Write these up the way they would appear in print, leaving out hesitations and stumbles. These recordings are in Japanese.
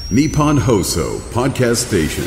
Nippon Hoso Podcast Station。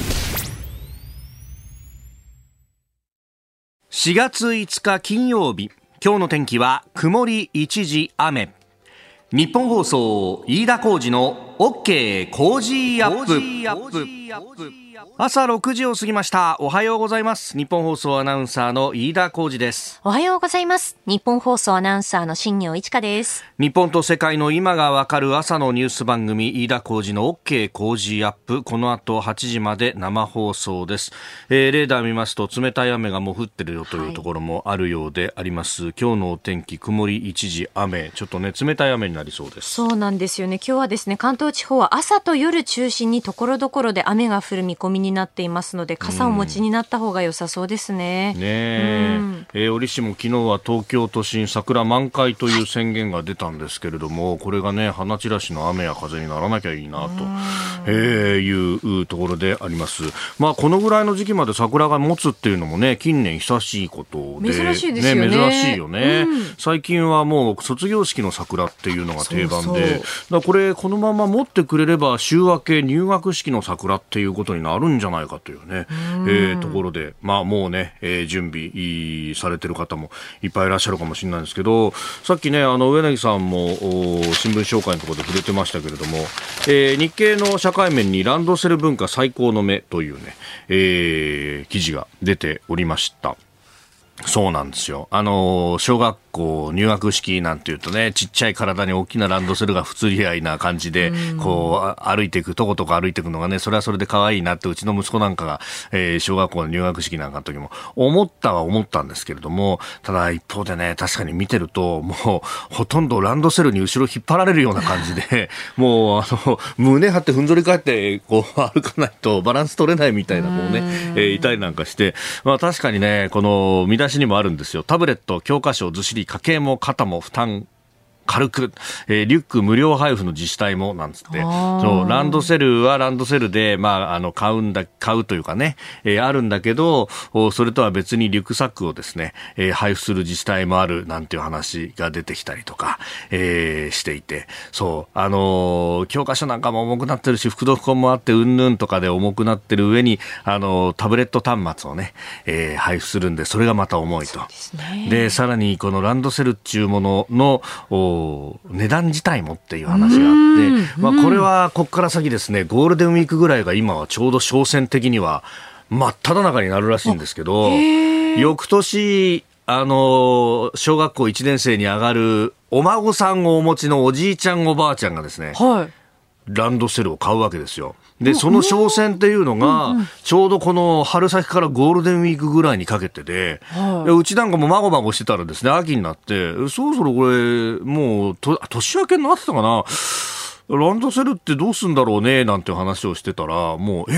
4月5日金曜日、今日の天気は曇り一時雨。日本放送飯田浩司の OK 工事アップ。朝6時を過ぎました。おはようございます。日本放送アナウンサーの飯田浩司です。 おはようございます。日本放送アナウンサーの新業一華です。 日本と世界の今がわかる朝のニュース番組、飯田浩司の OK 工事アップ。この後8時まで生放送です。レーダー見ますと冷たい雨がもう降ってるよというところもあるようであります。今日のお天気、曇り一時雨。ちょっとね、冷たい雨になりそうです。 そうなんですよね。今日はですね、関東地方は朝と夜中心に所々で雨が降る見込みになっていますので、傘をお持ちになった方が良さそうですね。 折しも昨日は東京都心桜満開という宣言が出たんですけれども、これがね、花散らしの雨や風にならなきゃいいなというところであります。まあこのぐらいの時期まで桜が持つっていうのもね、近年久しいことで、 珍しいですよね。 珍しいよね。最近はもう卒業式の桜っていうのが定番で、だこれこのまま持ってくれれば週明け入学式の桜っていうことになるんじゃないかというね、ところで、まあもうね、準備されてる方もいっぱいいらっしゃるかもしれないんですけど、さっきね、上柳さんも新聞紹介のところで触れてましたけれども、日経の社会面にランドセル文化最高の目というね、記事が出ておりました。そうなんですよ。小学校入学式なんていうとね、ちっちゃい体に大きなランドセルが不釣り合いな感じで、こう歩いていく、とことか歩いていくのがね、それはそれで可愛いなって、うちの息子なんかが、小学校の入学式なんかの時も思ったんですけれども、ただ一方でね、確かに見てるともうほとんどランドセルに後ろ引っ張られるような感じで、もう胸張ってふんぞり返ってこう歩かないとバランス取れないみたいなもうね、いたりなんかして、まあ確かにね、この見出しにもあるんですよ。タブレット、教科書、ずしり、家計も肩も負担軽く、リュック無料配布の自治体もなんつって、そうランドセルはランドセルで、まあ、買うというかね、あるんだけど、それとは別にリュックサックをですね、配布する自治体もあるなんていう話が出てきたりとか、していて、そう教科書なんかも重くなってるし、副読本もあってうんぬんとかで重くなってる上にタブレット端末をね、配布するんで、それがまた重いと。でさらにこのランドセルっていうものの値段自体もっていう話があって、まあ、これはここから先ですね、ゴールデンウィークぐらいが今はちょうど商戦的には真っ只中になるらしいんですけど、翌年小学校1年生に上がるお孫さんをお持ちのおじいちゃんおばあちゃんがですね、ランドセルを買うわけですよ。でその商戦っていうのがちょうどこの春先からゴールデンウィークぐらいにかけてで、うちなんかもまごまごしてたらですね、秋になってそろそろこれもう年明けになってたかな、ランドセルってどうすんだろうねなんて話をしてたら、もう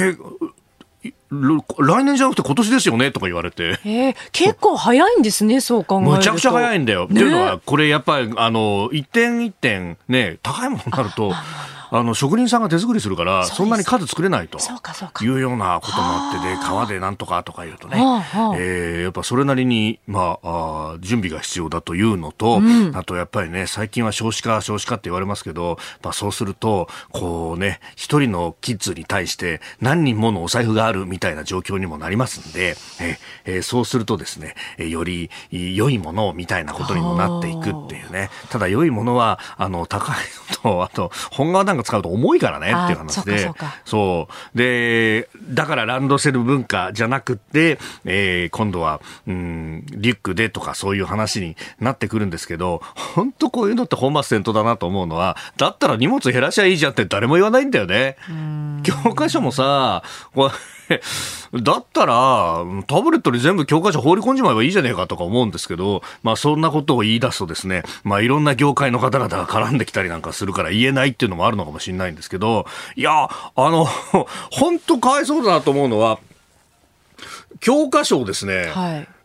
来年じゃなくて今年ですよねとか言われて、 結構早いんですね、そう考えると。 むちゃくちゃ早いんだよ、っていうのはこれやっぱり一点一点ね、高いものになると職人さんが手作りするから、そんなに数作れないというようなこともあって、で革でなんとかとか言うとね、やっぱそれなりに、まあ、準備が必要だというのと、あとやっぱりね、最近は少子化って言われますけど、まあ、そうするとこうね、一人のキッズに対して何人ものお財布があるみたいな状況にもなりますんで、そうするとですね、より良いものみたいなことにもなっていくっていうね。ただ良いものは高いのと、あと本革なんか使うと重いからねっていう話で、そうで、だからランドセル文化じゃなくて、今度はリュックでとかそういう話になってくるんですけど、本当こういうのって本末転倒だなと思うのは、だったら荷物減らしゃいいじゃんって誰も言わないんだよね。教科書もさ、だったらタブレットに全部教科書放り込んじまえばいいじゃねえかとか思うんですけど、まあそんなことを言い出すとですね、まあいろんな業界の方々が絡んできたりなんかするから言えないっていうのもあるのかもしれないんですけど、いや本当かわいそうだなと思うのは、教科書をですね、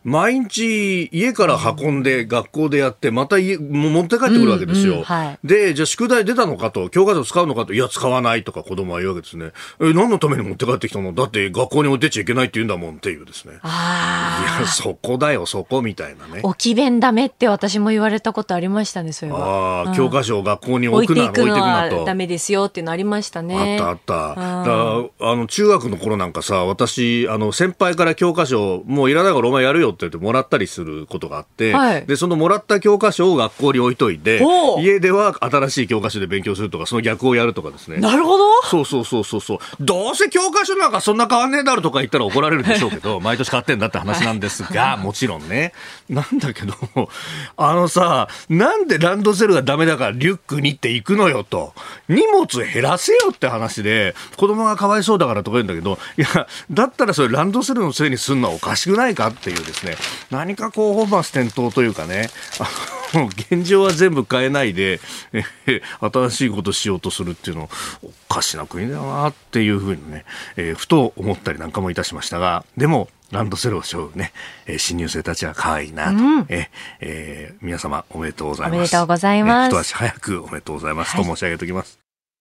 毎日家から運んで学校でやってまた持って帰ってくるわけですよ、でじゃあ宿題出たのかと教科書使うのかといや使わないとか子供は言うわけですね。何のために持って帰ってきたのだって学校に置いてっちゃいけないって言うんだもんっていうですね。いやそこだよそこみたいなね。置き弁ダメって私も言われたことありましたね。それは教科書を学校に置いていくのはダメですよっていうのありましたね。 あっただ中学の頃なんかさ私先輩から教科書もういらないからお前やるよって言ってもらったりすることがあって、でそのもらった教科書を学校に置いといて家では新しい教科書で勉強するとかその逆をやるとかですね。 なるほど。 そうどうせ教科書なんかそんな変わんねえだろとか言ったら怒られるでしょうけど毎年買ってんだって話なんですがもちろんねなんだけどさなんでランドセルがダメだからリュックにって行くのよと荷物減らせよって話で子供がかわいそうだからとか言うんだけどいやだったらそれランドセルのせいにするのはおかしくないかっていうですね何かこう本末転倒というかね現状は全部変えないで新しいことしようとするっていうのおかしな国だなっていうふうにね、ふと思ったりなんかもいたしましたがでもランドセルを背負うね、新入生たちは可愛いなと、皆様おめでとうございます。 おめでとうございます。 一足早くおめでとうございますと申し上げておきます。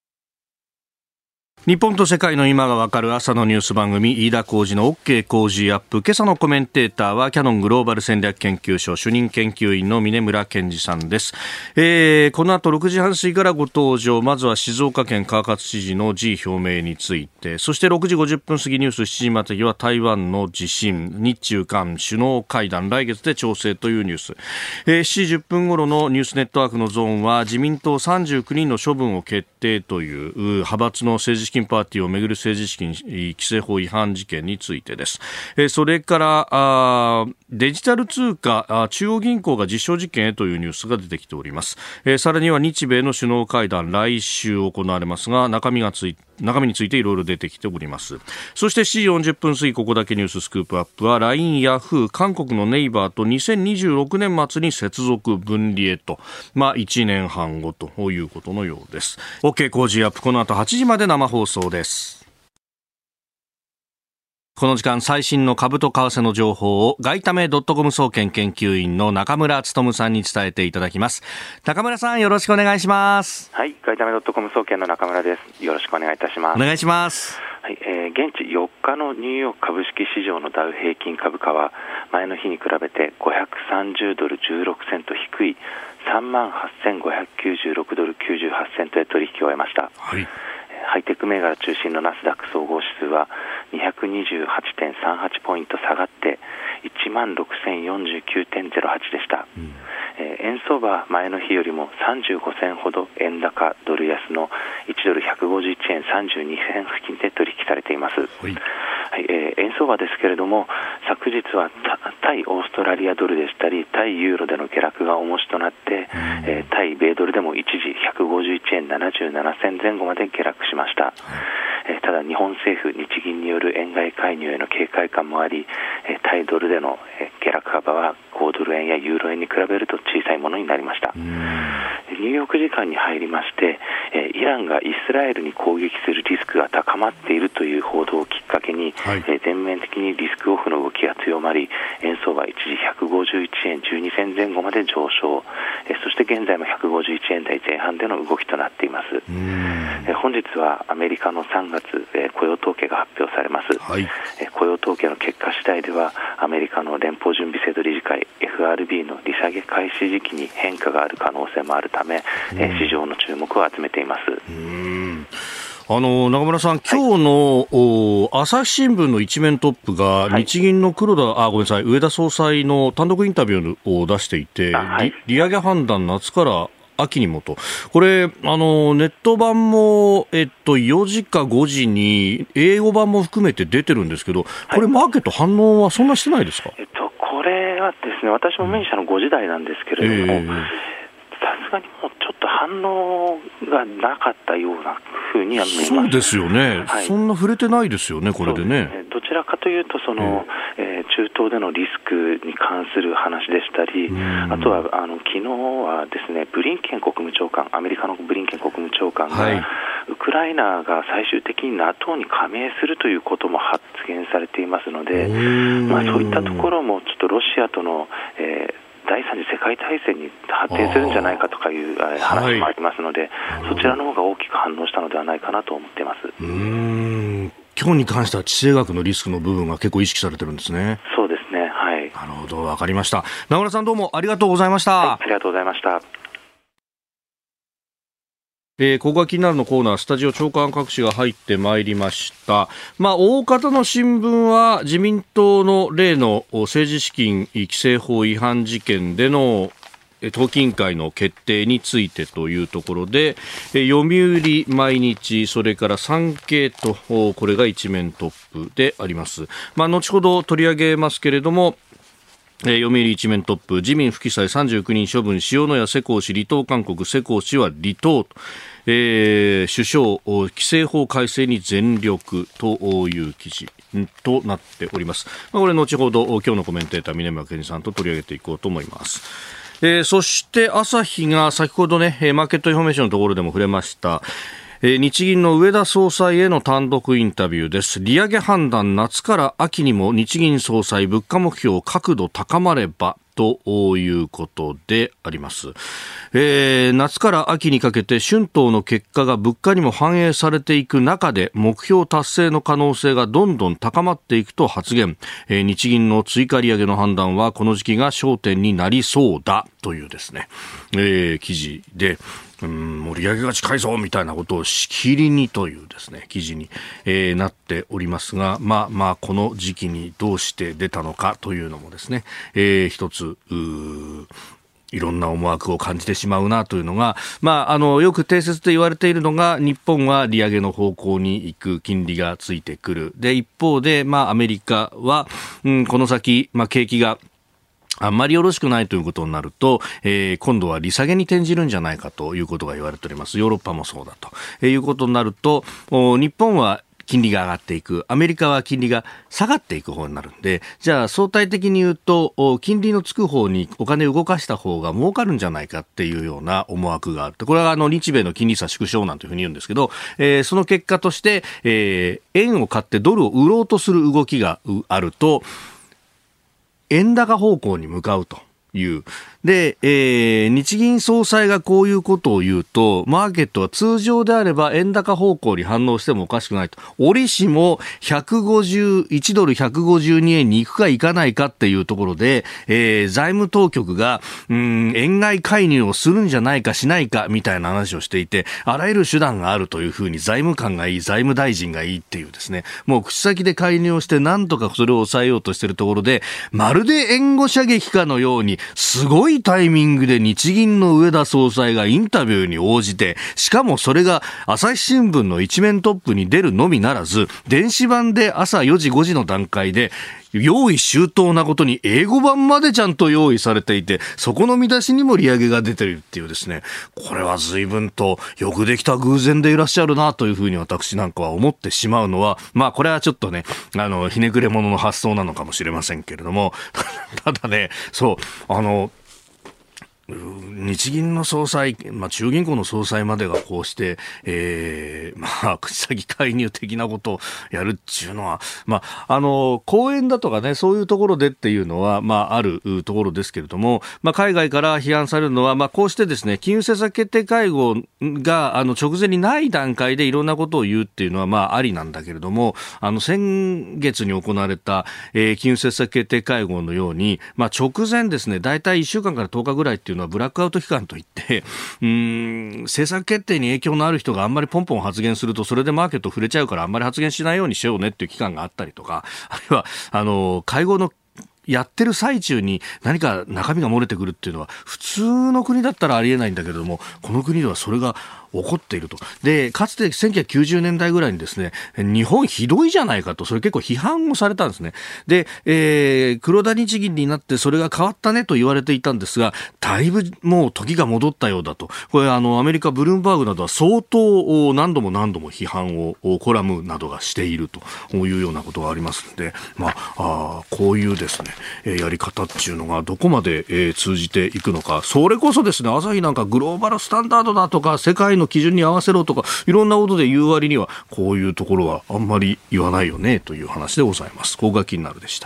日本と世界の今がわかる朝のニュース番組飯田浩司の OK 工事アップ。今朝のコメンテーターはキヤノングローバル戦略研究所主任研究員の峯村健二さんです。この後6時半過ぎからご登場。まずは静岡県川勝知事の辞意表明について、そして6時50分過ぎニュース7時までは台湾の地震、日中韓首脳会談来月で調整というニュース、7時10分頃のニュースネットワークのゾーンは自民党39人の処分を決定という派閥の政治資金パーティーをめぐる政治資金規正法違反事件についてです。それからデジタル通貨中央銀行が実証実験へというニュースが出てきております。さらには日米の首脳会談来週行われますが中身についていろいろ出てきております。そして7時40分過ぎここだけニューススクープアップは LINE ヤフー韓国のネイバーと2026年末に接続分離へと、1年半後ということのようです。 OK 工事アップこの後8時まで生放送です。この時間最新の株と為替の情報を外為.com総研研究員の中村努さんに伝えていただきます。中村さんよろしくお願いします。 はい、外為.com総研の中村です。よろしくお願いいたします。 お願いします。 はい、現地4日のニューヨーク株式市場のダウ平均株価は前の日に比べて530ドル16セント低い 38,596 ドル98セントで取引を終えました。 はい、 ハイテク銘柄中心のナスダック総合指数は 228.38 ポイント下がって16,049.08 でした。円相場は前の日よりも35銭ほど円高ドル安の1ドル151円32銭付近で取引されています。円相場ですけれども昨日は対オーストラリアドルでしたり対ユーロでの下落が重しとなって、対米ドルでも一時151円77銭前後まで下落しました。ただ日本政府日銀による円買い介入への警戒感もあり、対ドルでの下落幅は5ドル円やユーロ円に比べると小さいものになりました。ニューヨーク時間に入りましてイランがイスラエルに攻撃するリスクが高まっているという報道をきっかけに、全面的にリスクオフの動きが強まり円相場一時151円12銭前後まで上昇、そして現在も151円台前半での動きとなっています。本日はアメリカの3月雇用統計が発表されます。雇用統計の結果次第ではアメリカの連邦準備制度理事会 FRB の利下げ開始時期に変化がある可能性もあるため市場の注目を集めています。 中村さん、今日の朝日新聞の一面トップが日銀の植田総裁の単独インタビューを出していて、利上げ判断夏から秋にもと、これネット版も、4時か5時に英語版も含めて出てるんですけど、これマーケット反応はそんなしてないですか？ これはですね、私も目にしたの5時台なんですけれども、さすがにもうちょっと反応がなかったようなふうには見えます。 そうですよね、そんな触れてないですよね、これでね。 どちらかというと中東でのリスクに関する話でしたり、あとは昨日はですねブリンケン国務長官、アメリカのブリンケン国務長官が、 ウクライナが最終的に NATO に加盟するということも発言されていますので、そういったところもちょっとロシアとの、第三次世界大戦に発展するんじゃないかとかいう話もありますので、そちらの方が大きく反応したのではないかなと思っています。 今日に関しては地政学のリスクの部分が結構意識されてるんですね。 そうですね、はい。 なるほど、わかりました。名村さん、どうもありがとうございました。 はい、ありがとうございました。 ここが気になるのコーナー、スタジオ長官各紙が入ってまいりました。大方の新聞は自民党の例の政治資金規正法違反事件での党紀委員会の決定についてというところで、読売毎日、それから産経と、これが一面トップであります。後ほど取り上げますけれども、読売一面トップ、自民不記載39人処分、塩谷世耕氏離党勧告、世耕氏は離党、首相規正法改正に全力という記事となっております。これ後ほど今日のコメンテーター峰村健二さんと取り上げていこうと思います。そして朝日が先ほどね、マーケットインフォメーションのところでも触れました。日銀の植田総裁への単独インタビューです。利上げ判断、夏から秋にも日銀総裁物価目標角度高まればということであります。夏から秋にかけて春闘の結果が物価にも反映されていく中で目標達成の可能性がどんどん高まっていくと発言。日銀の追加利上げの判断はこの時期が焦点になりそうだというですね、記事で、もう利上げが近いぞみたいなことをしきりにというですね記事に、なっておりますが、この時期にどうして出たのかというのもですね、一ついろんな思惑を感じてしまうなというのが、よく定説と言われているのが、日本は利上げの方向に行く、金利がついてくる。で、一方で、アメリカは、この先、景気があんまりよろしくないということになると、今度は利下げに転じるんじゃないかということが言われております。ヨーロッパもそうだということになると、日本は金利が上がっていく、アメリカは金利が下がっていく方になるんで、じゃあ相対的に言うと金利のつく方にお金を動かした方が儲かるんじゃないかっていうような思惑がある。これは日米の金利差縮小なんていうふうに言うんですけど、その結果として、円を買ってドルを売ろうとする動きがあると円高方向に向かうという。で、日銀総裁がこういうことを言うと、マーケットは通常であれば円高方向に反応してもおかしくないと。折しも1ドル152円に行くか行かないかっていうところで、財務当局が、円買い介入をするんじゃないかしないかみたいな話をしていて、あらゆる手段があるというふうに財務官がいい、財務大臣がいいっていうですね、もう口先で介入をして何とかそれを抑えようとしているところで、まるで援護射撃かのように、すごいタイミングで日銀の植田総裁がインタビューに応じて、しかもそれが朝日新聞の一面トップに出るのみならず、電子版で朝4時5時の段階で用意周到なことに英語版までちゃんと用意されていて、そこの見出しにも利上げが出ているっていうですね、これは随分とよくできた偶然でいらっしゃるなというふうに私なんかは思ってしまうのは、これはちょっとね、ひねくれ者の発想なのかもしれませんけれどもただね、日銀の総裁、中銀行の総裁までがこうして、口先介入的なことをやるっていうのは、講演だとかね、そういうところでっていうのは、あるところですけれども、海外から批判されるのは、こうしてですね、金融政策決定会合が、直前にない段階でいろんなことを言うっていうのは、ありなんだけれども、先月に行われた、金融政策決定会合のように、直前ですね、だいたい1週間から10日ぐらいっていうのはブラックアウト期間といって、政策決定に影響のある人があんまりポンポン発言すると、それでマーケット触れちゃうからあんまり発言しないようにしようねっていう期間があったりとか、あるいは会合のやってる最中に何か中身が漏れてくるっていうのは普通の国だったらありえないんだけれども、この国ではそれが起こっていると。で、かつて1990年代ぐらいにですね、日本ひどいじゃないかと、それ結構批判をされたんですね。で、黒田日銀になってそれが変わったねと言われていたんですが、だいぶもう時が戻ったようだと。これアメリカブルームバーグなどは相当何度も批判をコラムなどがしているというようなことがありますので、こういうですね、 やり方っていうのがどこまで、通じていくのか。それこそですね、朝日なんかグローバルスタンダードだとか世界の基準に合わせろとかいろんなことで言う割にはこういうところはあんまり言わないよねという話でございます。ここが気になるでした。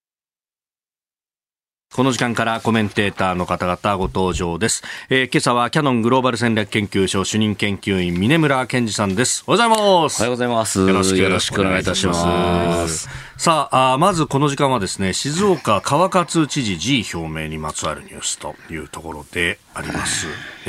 この時間からコメンテーターの方々ご登場です。今朝はキヤノングローバル戦略研究所主任研究員峯村健二さんです。おはようございます。 おはようございます。よろしくお願いいたします。 さあ、まずこの時間はですね、静岡川勝知事辞意表明にまつわるニュースというところであります。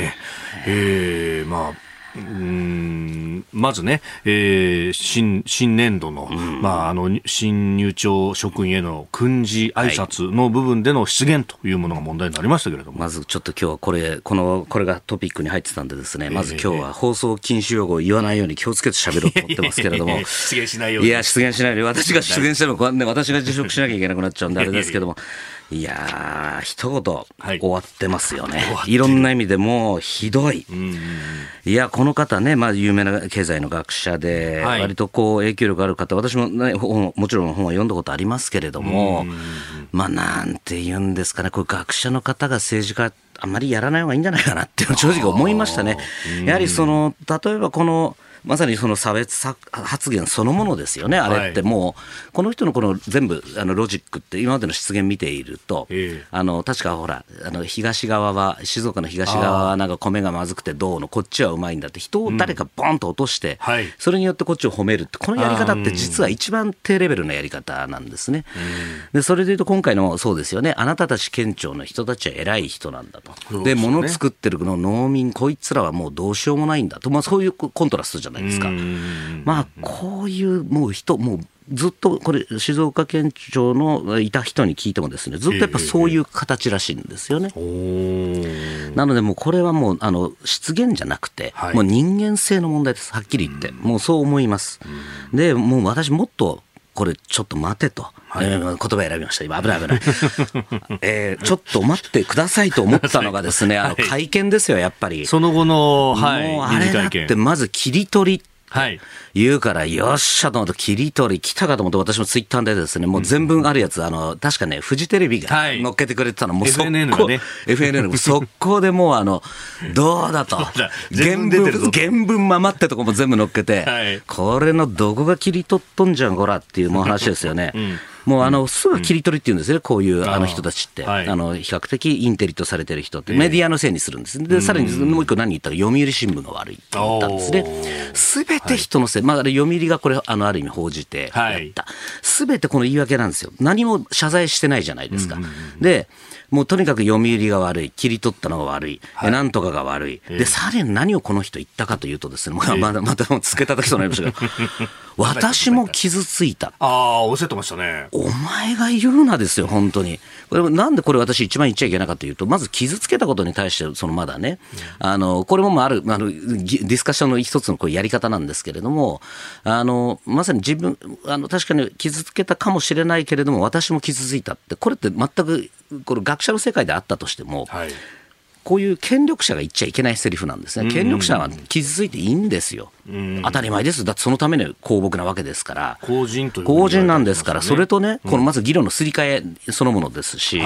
まずね、新年度の、新入庁職員への訓示挨拶の部分での失言というものが問題になりましたけれども、 まずちょっと今日はこれがトピックに入ってたんでですね、まず今日は放送禁止用語を言わないように気をつけて喋ろうと思ってますけれども失言しないように。 いや、失言しないように、私が失言しても私が辞職しなきゃいけなくなっちゃうんであれですけども、いやー、一言終わってますよね。いろんな意味でもうひどい。いや、この方ね、有名な経済の学者で、割と影響力ある方、私もね、もちろん本は読んだことありますけれども、なんて言うんですかね、こういう学者の方が政治家あんまりやらない方がいいんじゃないかなっていうのを正直思いましたね。やはり例えばまさにその差別発言そのものですよね。あれってもう、この人の全部ロジックって今までの失言見ていると、確かほら、東側は、静岡の東側はなんか米がまずくてどうの、こっちはうまいんだって、人を誰かボンと落として、それによってこっちを褒めるって、このやり方って実は一番低レベルのやり方なんですね。で、それでいうと今回のそうですよね。あなたたち県庁の人たちは偉い人なんだと。で、物作ってるの農民、こいつらはもうどうしようもないんだと。そういうコントラストじゃないですか。こういうもうずっとこれ静岡県庁のいた人に聞いてもですね、ずっとやっぱそういう形らしいんですよね。なのでもうこれはもう失言じゃなくて、もう人間性の問題です。はっきり言ってもうそう思います。でもう私もっとこれちょっと待てと、言葉選びました。今危ないちょっと待ってくださいと思ったのがですね、会見ですよ。やっぱりその後の、 もうあれだってまず切り取り言うから、よっしゃと思って切り取り来たかと思って、私もツイッターでですね、もう全文あるやつ、確かね、フジテレビが乗っけてくれてたの、もう速攻、FNN が速攻でもうどうだと、原文ままってとこも全部乗っけて、これのどこが切り取っとんじゃん、こらっていうもう話ですよね。もうすぐ切り取りって言うんですよ、こういう人たちって、比較的インテリとされてる人って、メディアのせいにするんです。で、さらにもう一個何言ったら、読売新聞が悪いって言ったんですね。すべて人のせい、読売がこれ、ある意味報じてやった。すべてこの言い訳なんですよ。何も謝罪してないじゃないですか。で、もうとにかく読売が悪い、切り取ったのが悪い、なんとかが悪い。で、さらに何をこの人言ったかというとですね、またつけ叩きそうになりましたけど、私も傷ついた。 おっしゃってましたね。 お前が言うなですよ、本当に。なんでこれ私一番言っちゃいけなかったというと、まず傷つけたことに対して、まだね、これもある、ディスカッションの一つのやり方なんですけれども、まさに自分、確かに傷つけたかもしれないけれども、私も傷ついたって、これって全く、これ学者の世界であったとしても、こういう権力者が言っちゃいけないセリフなんですね。権力者は傷ついていいんですよ。当たり前です。だってそのための公僕なわけですから。 公人という公人なんですから、それとね、このまず議論のすり替えそのものですし、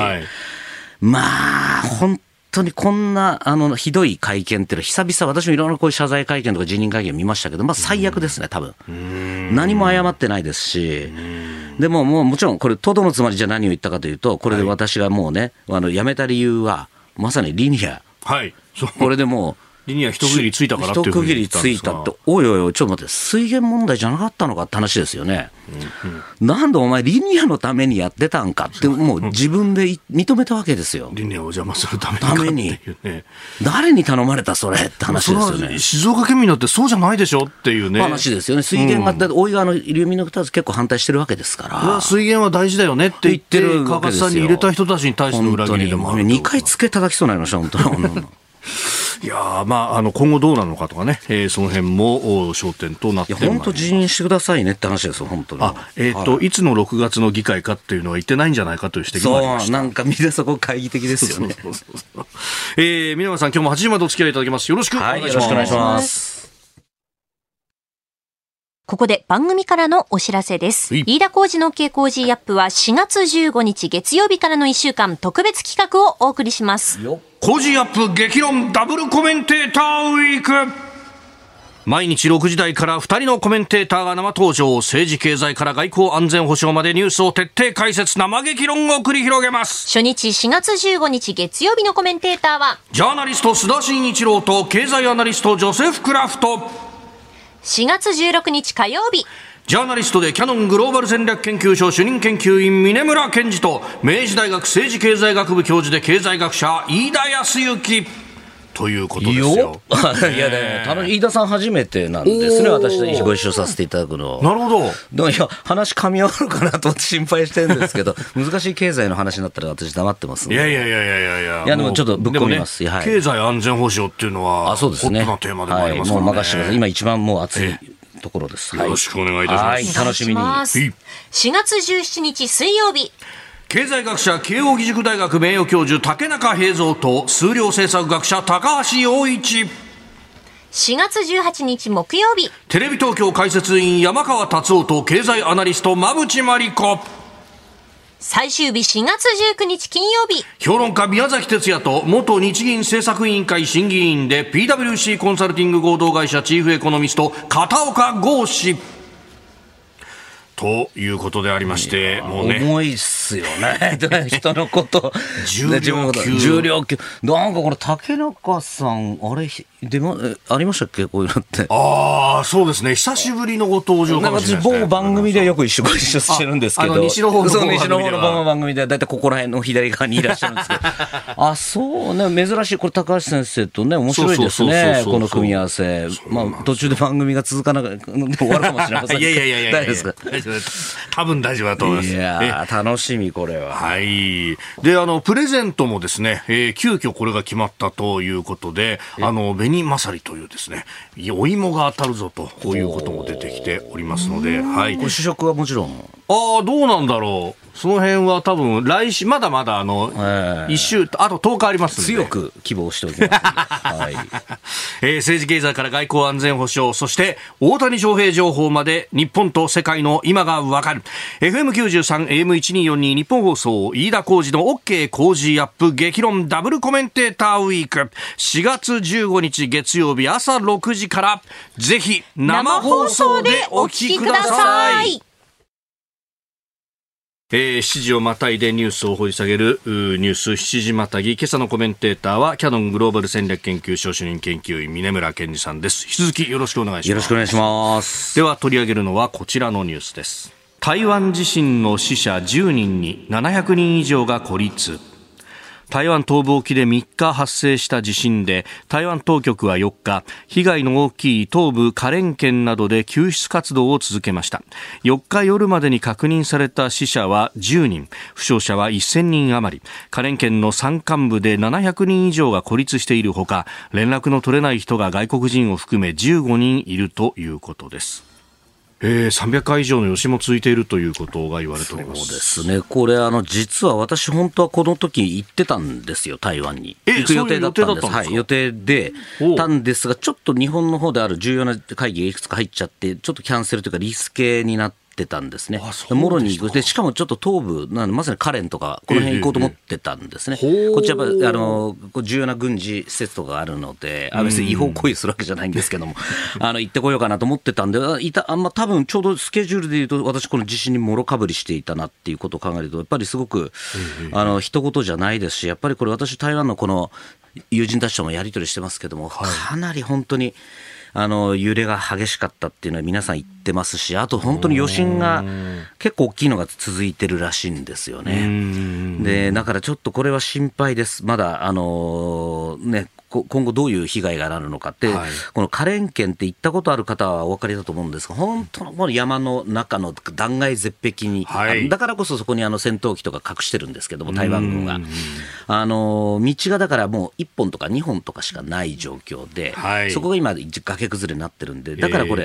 本当にこんなひどい会見っていうのは久々、私もいろんなこういう謝罪会見とか辞任会見見ましたけど、最悪ですね、多分。何も謝ってないですし、でももちろんこれとどのつまりじゃ何を言ったかというと、これで私がもうね、辞めた理由はまさにリニア、これでもうリニア一区切りついたからっていうふうに言ったんですか。 一区切りついたって、おいおいおい、ちょっと待って、水源問題じゃなかったのかって話ですよね。なんでお前リニアのためにやってたんかって、もう自分で認めたわけですよ。 リニアを邪魔するためにっていうね。 誰に頼まれたそれって話ですよね。 静岡県民だってそうじゃないでしょっていうね話ですよね。水源が、だって大井川の流民の人たち結構反対してるわけですから、 水源は大事だよねって言ってる川勝さんに入れた人たちに対しての裏切りでもある。 2回つけ叩きそうになりました本当に。 いや今後どうなのかとかね、その辺も焦点となってまいります。 本当辞任してくださいねって話ですよ本当に。 いつの6月の議会かっていうのは言ってないんじゃないかという指摘もありました。 なんかみんなそこ懐疑的ですよね。 峯村さん、今日も8時までお付き合いいただきます。よろしくお願いします。 よろしくお願いします。 ここで番組からのお知らせです。飯田浩司の OK 工事アップは4月15日月曜日からの1週間特別企画をお送りします。 工事アップ激論ダブルコメンテーターウィーク。毎日6時台から2人のコメンテーターが生登場。政治経済から外交安全保障までニュースを徹底解説、生激論を繰り広げます。 初日4月15日月曜日のコメンテーターはジャーナリスト須田慎一郎と経済アナリストジョセフ・クラフト。 4月16日火曜日、 ジャーナリストでキャノングローバル戦略研究所主任研究員峰村健二と明治大学政治経済学部教授で経済学者飯田康之ということですよ。 いやね、飯田さん初めてなんですね、私とご一緒させていただくの。 なるほど。 いや、話噛み合わるかなと思って心配してるんですけど難しい経済の話になったら私黙ってますんで。 いやでもちょっとぶっ込みます。はい、 経済安全保障っていうのはそうですね、 ホットなテーマでもありますからね。 もう任せてください。今一番もう熱いところです。 よろしくお願いいたします。 楽しみに。 4月17日水曜日、 経済学者慶應義塾大学名誉教授竹中平蔵と数量政策学者高橋洋一。 4月18日木曜日、 テレビ東京解説委員山川達夫と経済アナリスト馬淵真理子。 最終日4月19日金曜日、 評論家宮崎哲也と元日銀政策委員会審議員で PwC コンサルティング合同会社チーフエコノミスト片岡剛氏ということでありまして、もうね、 重いっすよね人のこと重量級、 重量級。なんかこれ竹中さんあれありましたっけ、こういうのって。 そうですね、久しぶりのご登場かもしれないですね。 某番組でよく一緒してるんですけど、 西の方の番組でだいたいここら辺の左側にいらっしゃるんですけどそうね、珍しい。これ高橋先生とね面白いですね、この組み合わせ。途中で番組が続かなくて終わるかもしれません。 いや大丈夫ですか。 多分大丈夫だと思います。 いや楽しみ、これは。 はい。で、プレゼントもですね、急遽これが決まったということで、紅まさりというですね、お芋が当たるぞと、こういうことも出てきておりますので、はい。 ご試食はもちろん。 どうなんだろう。その辺は多分来週、まだ1週、あと10日ありますので。 強く希望しておきます。はい。 政治経済から外交安全保障、そして大谷翔平情報まで日本と世界の今がわかる。FM93、AM1242 日本放送、飯田浩司の OK 工事アップ激論ダブルコメンテーターウィーク。4月15日月曜日朝6時から、ぜひ生放送でお聞きください。7時をまたいでニュースを掘り下げるニュース7時またぎ。今朝のコメンテーターはキャノングローバル戦略研究所主任研究員峰村健二さんです。引き続きよろしくお願いします。 よろしくお願いします。 では取り上げるのはこちらのニュースです。台湾地震の死者10人に700人以上が孤立。台湾東部沖で3日発生した地震で、台湾当局は4日、被害の大きい東部花蓮県などで救出活動を続けました。4日夜までに確認された死者は10人、負傷者は1000人余り。花蓮県の山間部で700人以上が孤立しているほか、連絡の取れない人が外国人を含め15人いるということです。300回以上の余震も続いているということが言われております。 そうですね。これ実は私本当はこの時行ってたんですよ、台湾に。行く予定だったんです。はい、予定でたんですが、ちょっと日本の方である重要な会議がいくつか入っちゃって、ちょっとキャンセルというかリスケになってたんですね。もろに行く。でしかもちょっと東部まさに花蓮とかこの辺行こうと思ってたんですね。こっちはやっぱ重要な軍事施設とかあるので、別に違法行為するわけじゃないんですけども行ってこようかなと思ってたんで、多分ちょうどスケジュールでいうと私この地震にもろかぶりしていたなっていうことを考えると、やっぱりすごく一言じゃないですし、やっぱりこれ私台湾のこの友人たちともやり取りしてますけども、かなり本当に揺れが激しかったっていうのは皆さん言ってますし、あと本当に余震が結構大きいのが続いてるらしいんですよね。でだからちょっとこれは心配です。まだ今後どういう被害がなるのかって、この花蓮県って行ったことある方はお分かりだと思うんですが、本当のこの山の中の断崖絶壁に、だからこそそこに戦闘機とか隠してるんですけども、台湾軍が道がだからもう1本とか2本とかしかない状況で、そこが今崖崩れになってるんで、だからこれ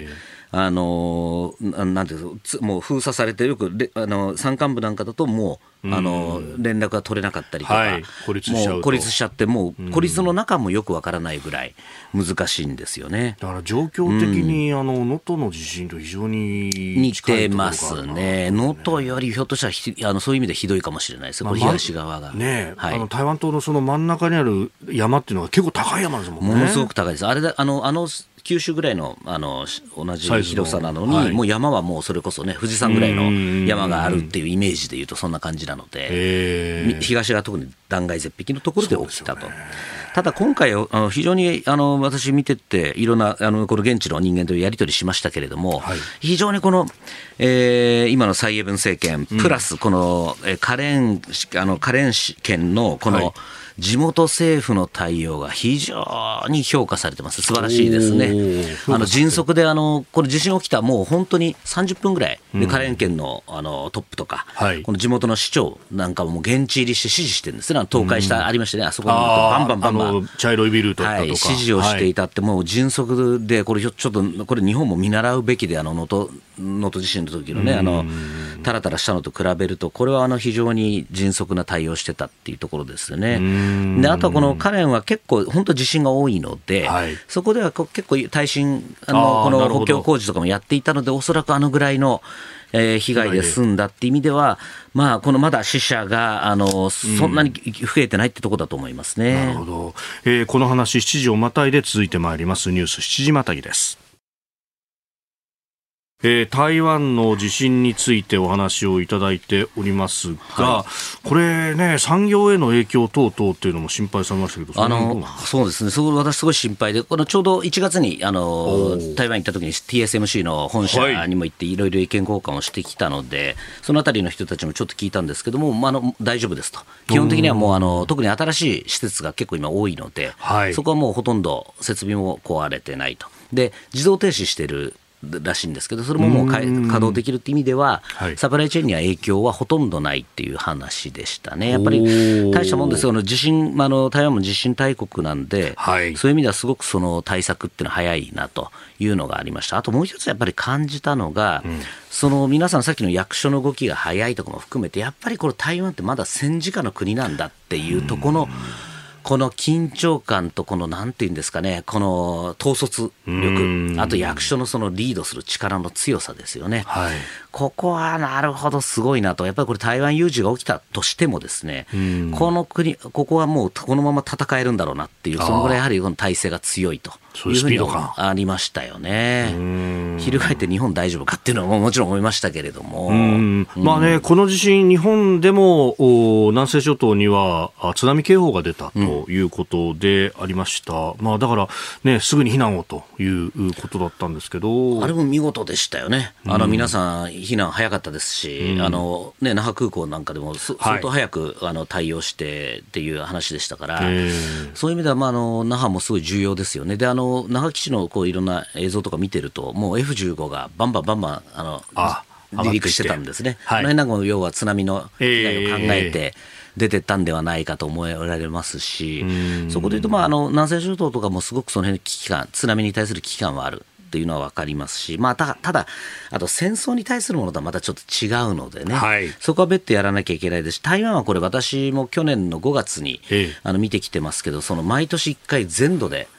なんていうの、もう封鎖されてよく山間部なんかだともう連絡が取れなかったりとか、 はい、孤立しちゃってもう孤立の中もよくわからないぐらい難しいんですよね。 だから状況的に能登の地震と非常に似て近いところがあるますね。能登よりひょっとしたらそういう意味でひどいかもしれないですよ、これ東側が。 ね、 はい、 台湾島のその真ん中にある山っていうのは結構高い山ですもんね。 ものすごく高いです。あれだ九州ぐらいの同じ広さなのに、はい、もう山はもうそれこそね富士山ぐらいの山があるっていうイメージでいうとそんな感じなので、東が特に断崖絶壁のところで起きたと。ただ今回非常に私見てていろんなこの現地の人間とやり取りしましたけれども、はい、非常にこの、今の蔡英文政権プラスこのカレン県のこの、はい、地元政府の対応が非常に評価されてます。素晴らしいですね。迅速でこれ地震起きたもう本当に30分ぐらいで、カレン県のトップとか、はい、この地元の市長なんかももう現地入りして指示してるんですね。倒壊したありましてね、あそこにバンバン茶色いビルとか、 はい、指示をしていたって、もう迅速でこれちょっとこれ日本も見習うべきで、能登地震の時のねタラタラしたのと比べるとこれは非常に迅速な対応してたっていうところですよね。であとはこのカレンは結構本当地震が多いので、はい、そこでは結構耐震この補強工事とかもやっていたので、おそらくぐらいの被害で済んだっていう意味では、まあ、このまだ死者がそんなに増えてないってところだと思いますね。 なるほど。この話7時をまたいで続いてまいりますニュース7時またぎです。台湾の地震についてお話をいただいておりますが、はい、これね、産業への影響等々っていうのも心配されましたけど、 そうですね、私すごい心配で、ちょうど1月に台湾行った時に TSMC の本社にも行っていろいろ意見交換をしてきたので、そのあたりの人たちもちょっと聞いたんですけども、大丈夫ですと。基本的にはもう特に新しい施設が結構今多いので、はい、そこはもうほとんど設備も壊れてないと。で自動停止してるらしいんですけど、それももう稼働できるっていう意味では、サプライチェーンには影響はほとんどないっていう話でしたね。やっぱり大したもんですよ。地震、台湾も地震大国なんで、はい、そういう意味ではすごくその対策っていうのは早いなというのがありました。あともう一つやっぱり感じたのが、その皆さんさっきの役所の動きが早いとかも含めて、やっぱりこれ台湾ってまだ戦時下の国なんだっていうところのこの緊張感とこのなんていうんですかね、この統率力、あと役所のそのリードする力の強さですよね。はい、ここはなるほどすごいなと。やっぱりこれ台湾有事が起きたとしてもですね、この国、ここはもうこのまま戦えるんだろうなっていう、そのぐらいやはりこの体制が強いというふうにありましたよね。翻って日本大丈夫かっていうのはもちろん思いましたけれども、 まあね、この地震日本でも南西諸島には津波警報が出たということでありました。まあ、だから、ね、すぐに避難をということだったんですけど、 あれも見事でしたよね。皆さん避難早かったですし、那覇空港なんかでも相当早く対応してっていう話でしたから、そういう意味では、那覇もすごい重要ですよね。で那覇基地のいろんな映像とか見てると、もう F15 がバンバン離陸してたんですね。この辺なんかも要は津波の被害を考えて出てったんではないかと思われますし、そこでいうと、南西諸島とかもすごくその辺の危機感、津波に対する危機感はあるっていうのは分かりますし、ただあと戦争に対するものとはまたちょっと違うのでね、そこは別途やらなきゃいけないですし、台湾はこれ私も去年の5月に見てきてますけど、その毎年1回全土で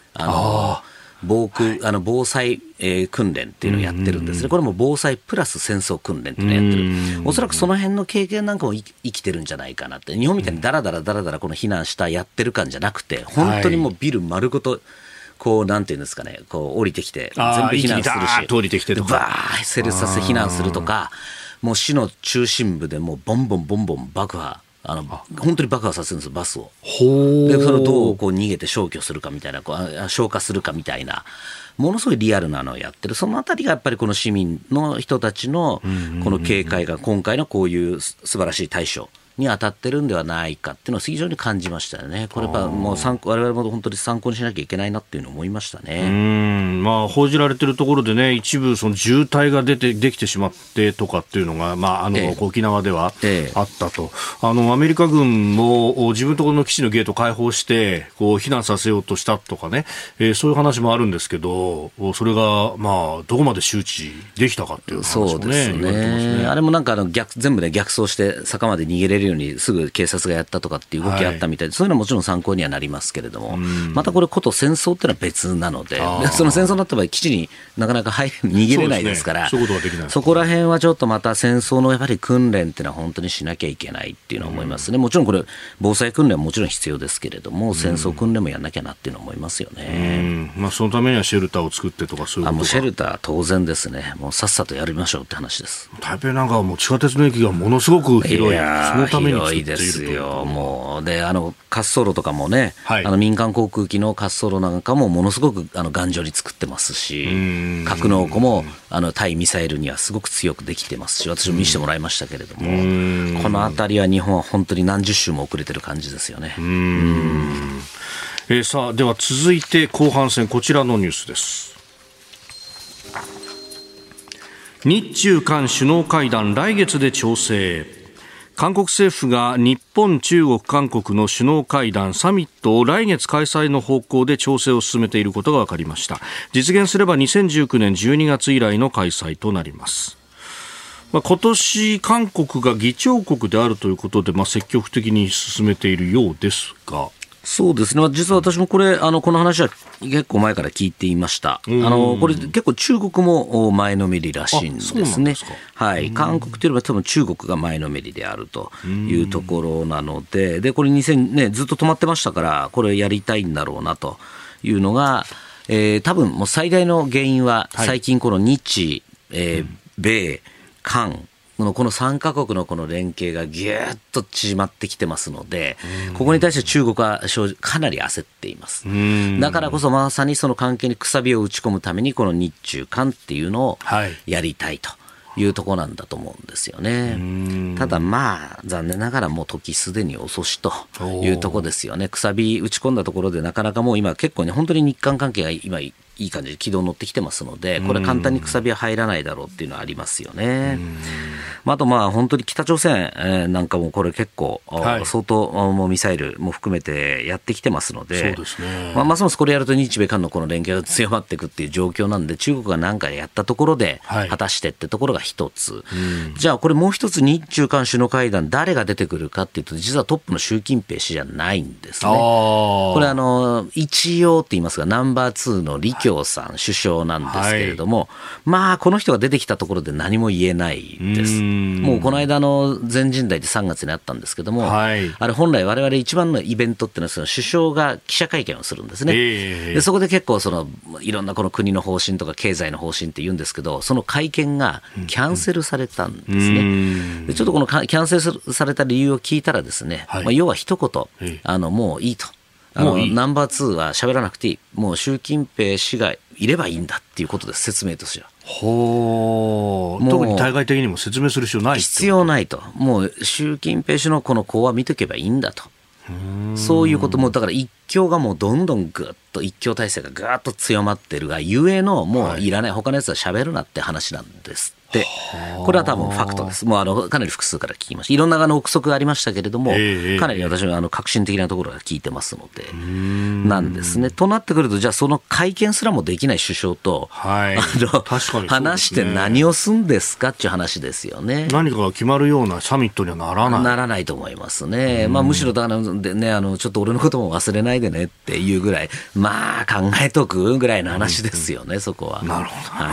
防災、訓練っていうのをやってるんですね。これも防災プラス戦争訓練っていうのをやってる。おそらくその辺の経験なんかも生きてるんじゃないかなって。日本みたいにダラダラこの避難したやってる感じゃなくて、本当にもうビル丸ごとなんていうんですかね、降りてきて全部避難するし、 降りてきてとかバー整列させて避難するとか、もう市の中心部でもうボンボン爆破、本当に爆破させるんですよ、バスを。でそれをどう逃げて消去するかみたいな、消火するかみたいな、ものすごいリアルなのをやってる。そのあたりがやっぱりこの市民の人たちのこの警戒が今回のこういう素晴らしい対処に当たってるんではないかっていうのを非常に感じましたよね。これやっぱもう我々も本当に参考にしなきゃいけないなっていうのを思いましたね。 まあ、報じられているところでね、一部その渋滞ができてしまってとかっていうのが、まあ沖縄ではあったと、アメリカ軍も自分のところの基地のゲートを開放してこう避難させようとしたとかね、そういう話もあるんですけど、それがまあどこまで周知できたかっていう話もね、 そうですね。あれもなんか全部で逆走して坂まで逃げれるようにすぐ警察がやったとかっていう動きあったみたいで、そういうのはもちろん参考にはなりますけれども、またこれこと戦争っていうのは別なので、その戦争になった場合基地になかなか逃げれないですから、 そういうことはできない。 そこら辺はちょっとまた戦争のやっぱり訓練っていうのは本当にしなきゃいけないっていうのは思いますね。もちろんこれ防災訓練はもちろん必要ですけれども、戦争訓練もやんなきゃなっていうのは思いますよね。 まあ、そのためにはシェルターを作ってとかそういうことか。 もうシェルター当然ですね。もうさっさとやりましょうって話です。 台北なんかはもう地下鉄の駅がものすごく広い。そのために広いですよ。もうで滑走路とかもね、民間航空機の滑走路なんかもものすごく頑丈に作ってますし、格納庫も対ミサイルにはすごく強くできてますし、私も見せてもらいましたけれども、この辺りは日本は本当に何十周も遅れてる感じですよね。 さあでは続いて後半戦、こちらのニュースです。日中韓首脳会談来月で調整。韓国政府が日本、中国、韓国の首脳会談サミットを来月開催の方向で調整を進めていることが分かりました。実現すれば2019年12月以来の開催となります。今年韓国が議長国であるということで、積極的に進めているようですが、 そうですね。実は私もこの話は結構前から聞いていました。これ結構中国も前のめりらしいんですね。はい。韓国というよりは多分中国が前のめりであるというところなので、これずっと止まってましたから、これやりたいんだろうなというのが、多分もう最大の原因は最近この日、米、韓、この3カ国のこの連携がぎゅーっと縮まってきてますので、ここに対して中国はかなり焦っています。だからこそまさにその関係にくさびを打ち込むためにこの日中韓っていうのをやりたいというところなんだと思うんですよね。ただ残念ながらもう時すでに遅しというところですよね。くさび打ち込んだところでなかなかもう今結構ね、本当に日韓関係が今いい感じで軌道に乗ってきてますので、これ簡単にくさびは入らないだろうっていうのはありますよね。あと本当に北朝鮮なんかもこれ結構相当もうミサイルも含めてやってきてますので、 そうですね。 ますますこれやると日米韓のこの連携が強まっていくっていう状況なんで、中国が何かやったところで果たしてってところが一つ、じゃあこれもう一つ日中韓首脳会談誰が出てくるかっていうと、実はトップの習近平氏じゃないんですね。これ一応って言いますがナンバー2の李強さん首相なんですけれども、この人が出てきたところで何も言えないです。もうこの間全人代で3月にあったんですけども、あれ本来我々一番のイベントっていうのは首相が記者会見をするんですね。でそこで結構いろんなこの国の方針とか経済の方針って言うんですけど、その会見がキャンセルされたんですね。でちょっとこのキャンセルされた理由を聞いたらですね、要は一言もういいと。ナンバー2は喋らなくていい、もう習近平氏がいればいいんだっていうことです、説明としては。 特に対外的にも説明する必要ない、 必要ないと。もう習近平氏のこの講話見とけばいいんだと。そういうことも、だから一強がもうどんどんぐっと一強体制がぐっと強まってるがゆえの、もういらない、他のやつは喋るなって話なんですって。これは多分ファクトです。もうかなり複数から聞きました。いろんな憶測がありましたけれども、かなり私は革新的なところが聞いてますのでなんですね。となってくると、じゃあその会見すらもできない首相と、話して何をすんですかっていう話ですよね。 何かが決まるようなサミットにはならないと思いますね。むしろだからでね、ちょっと俺のことも忘れないでねっていうぐらい、考えとくぐらいの話ですよね、そこは。 なるほど。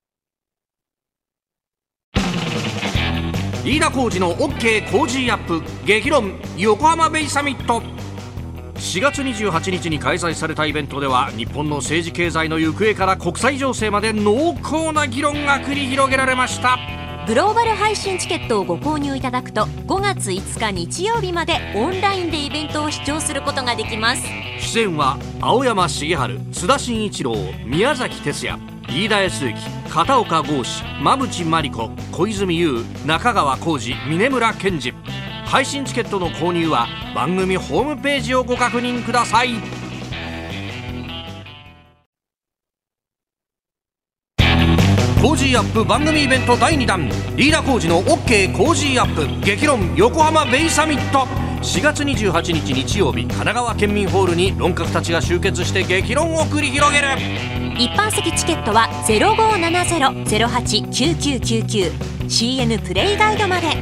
飯田浩司の OK 工事アップ激論横浜ベイサミット。4月28日に開催されたイベントでは、日本の政治経済の行方から国際情勢まで濃厚な議論が繰り広げられました。 グローバル配信チケットをご購入いただくと、5月5日日曜日までオンラインでイベントを視聴することができます。 出演は青山茂春、津田慎一郎、宮崎哲也、飯田康之、片岡剛志、馬淵真理子、小泉悠、中川浩二、峯村健二。 配信チケットの購入は番組ホームページをご確認ください。コージーアップ番組イベント第2弾、リーダーコージの OK コージーアップ激論横浜ベイサミット。4月28日日曜日、神奈川県民ホールに論客たちが集結して激論を繰り広げる。 一般席チケットは 0570-089999 CN プレイガイドまで。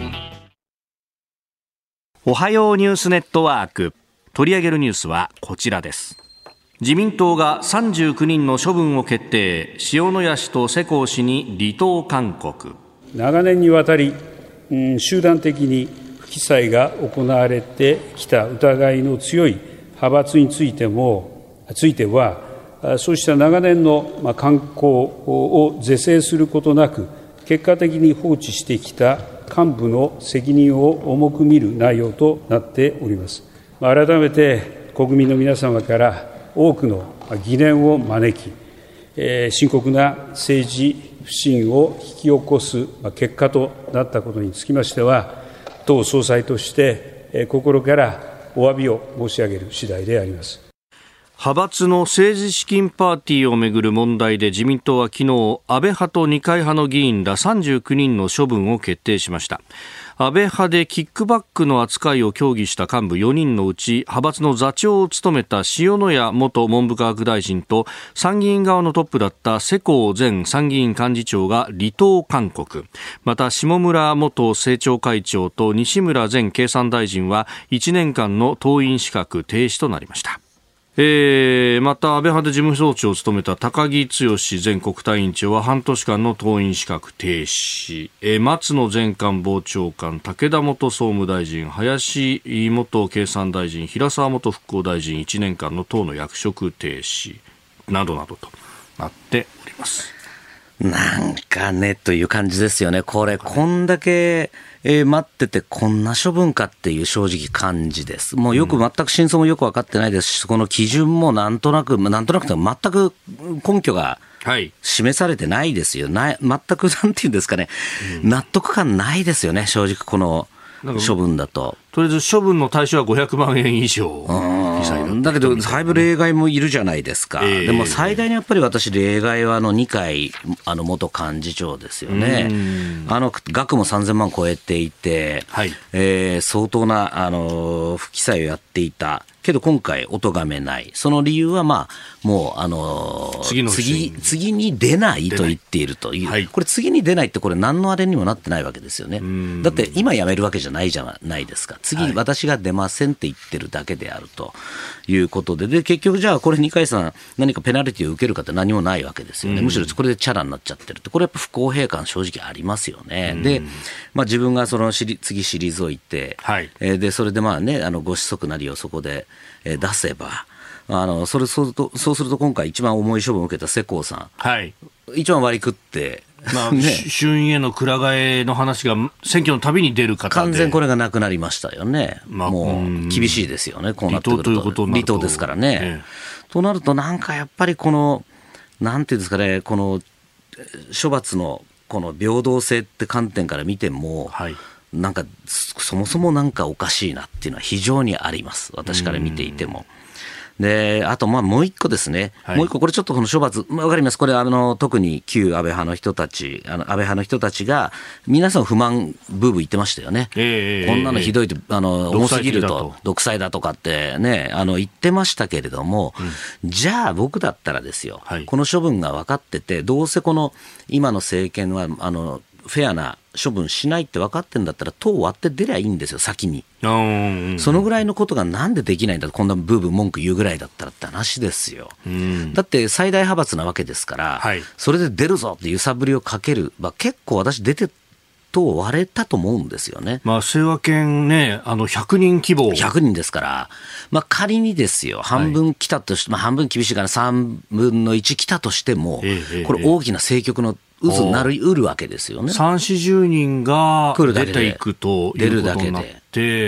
おはようニュースネットワーク、取り上げるニュースはこちらです。自民党が39人の処分を決定。塩谷氏と世耕氏に離党勧告。 長年にわたり、集団的に不記載が行われてきた疑いの強い派閥については、そうした長年の慣行を是正することなく、結果的に放置してきた幹部の責任を重く見る内容となっております。改めて国民の皆様から多くの疑念を招き、深刻な政治不信を引き起こす結果となったことにつきましては、党総裁として心からお詫びを申し上げる次第であります。 派閥の政治資金パーティーをめぐる問題で自民党は昨日、安倍派と二階派の議員ら39人の処分を決定しました。安倍派でキックバックの扱いを協議した幹部4人のうち、派閥の座長を務めた塩谷元文部科学大臣と参議院側のトップだった世耕前参議院幹事長が離党勧告。また下村元政調会長と西村前経産大臣は1年間の党員資格停止となりました。また安倍派で事務総長を務めた高木剛前国対委員長は半年間の党員資格停止。松野前官房長官、武田元総務大臣、林元経産大臣、平沢元復興大臣1年間の党の役職停止などなどとなっております。 なんかねという感じですよね。こんだけ待っててこんな処分かっていう正直感じです。もう全く真相もよく分かってないですし、この基準もなんとなく全く根拠が示されてないですよ。全くなんていうんですかね、納得感ないですよね、正直この処分だと。 とりあえず処分の対象は500万円以上。 だけどだいぶ例外もいるじゃないですか。でも最大にやっぱり私例外は二階元幹事長ですよね。額も3000万超えていて、相当な不記載をやっていたけど今回お咎めない。その理由はもう次に出ないと言っているという、これ次に出ないってこれ何のあれにもなってないわけですよね。だって今辞めるわけじゃないじゃないですか。次私が出ませんって言ってるだけであるということで、結局じゃあこれ二階さん何かペナルティを受けるかって何もないわけですよね。むしろこれでチャラになっちゃってるって、これやっぱ不公平感正直ありますよね。で、自分が次退いて、でそれでご子息なりをそこで出せば、そうすると今回一番重い処分を受けた世耕さん、一番割り食って衆院へのくら替えの話が選挙のたびに出る方で完全これがなくなりましたよね。もう厳しいですよね、こうなってくると。離党ですからね。となるとなんかやっぱりこのなんていうんですかね、この処罰のこの平等性って観点から見ても、なんかそもそもなんかおかしいなっていうのは非常にあります、私から見ていても。であともう一個ですね、もう一個これちょっとこの処罰わかります。これ特に旧安倍派の人たちが皆さん不満ブーブー言ってましたよね。こんなのひどいと重すぎると独裁だとかってね言ってましたけれども、じゃあ僕だったらですよ、この処分が分かってて、どうせこの今の政権はフェアな処分しないって分かってんだったら党割って出りゃいいんですよ、先に。そのぐらいのことがなんでできないんだと、こんなブーブー文句言うぐらいだったらって話ですよ。だって最大派閥なわけですから、それで出るぞって揺さぶりをかける、結構私出て党割れたと思うんですよね。 清和県ね、100人規模。 100人ですから、仮にですよ、半分来たとして、半分厳しいから3分の1来たとしても、これ大きな政局の渦になりうるわけですよね。 3、40人が出ていくということになって、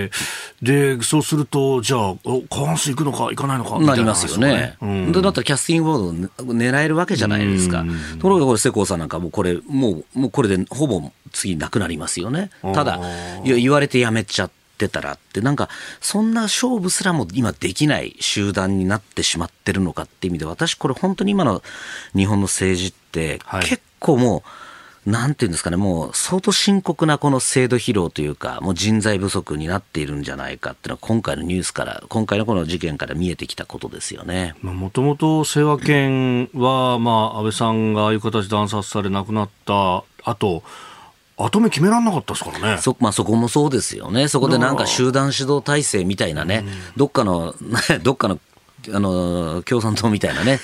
でそうするとじゃあ過半数いくのかいかないのかみたいな、 なりますよね。だったらキャスティングボードを狙えるわけじゃないですか。ところがこれ世耕さんなんかもうこれでほぼ次なくなりますよね。ただ言われてやめちゃってってたらって、なんかそんな勝負すらも今できない集団になってしまってるのかっていう意味で、私これ本当に今の日本の政治って結構もう、なんていうんですかね、もう相当深刻なこの制度疲労というか、もう人材不足になっているんじゃないかっていうのは、今回のニュースから、今回のこの事件から見えてきたことですよね。 もともと清和研は、安倍さんがああいう形で暗殺され亡くなった後目決められなかったですからね。 そこもそうですよね。そこでなんか集団指導体制みたいなね、どっかの共産党みたいなね、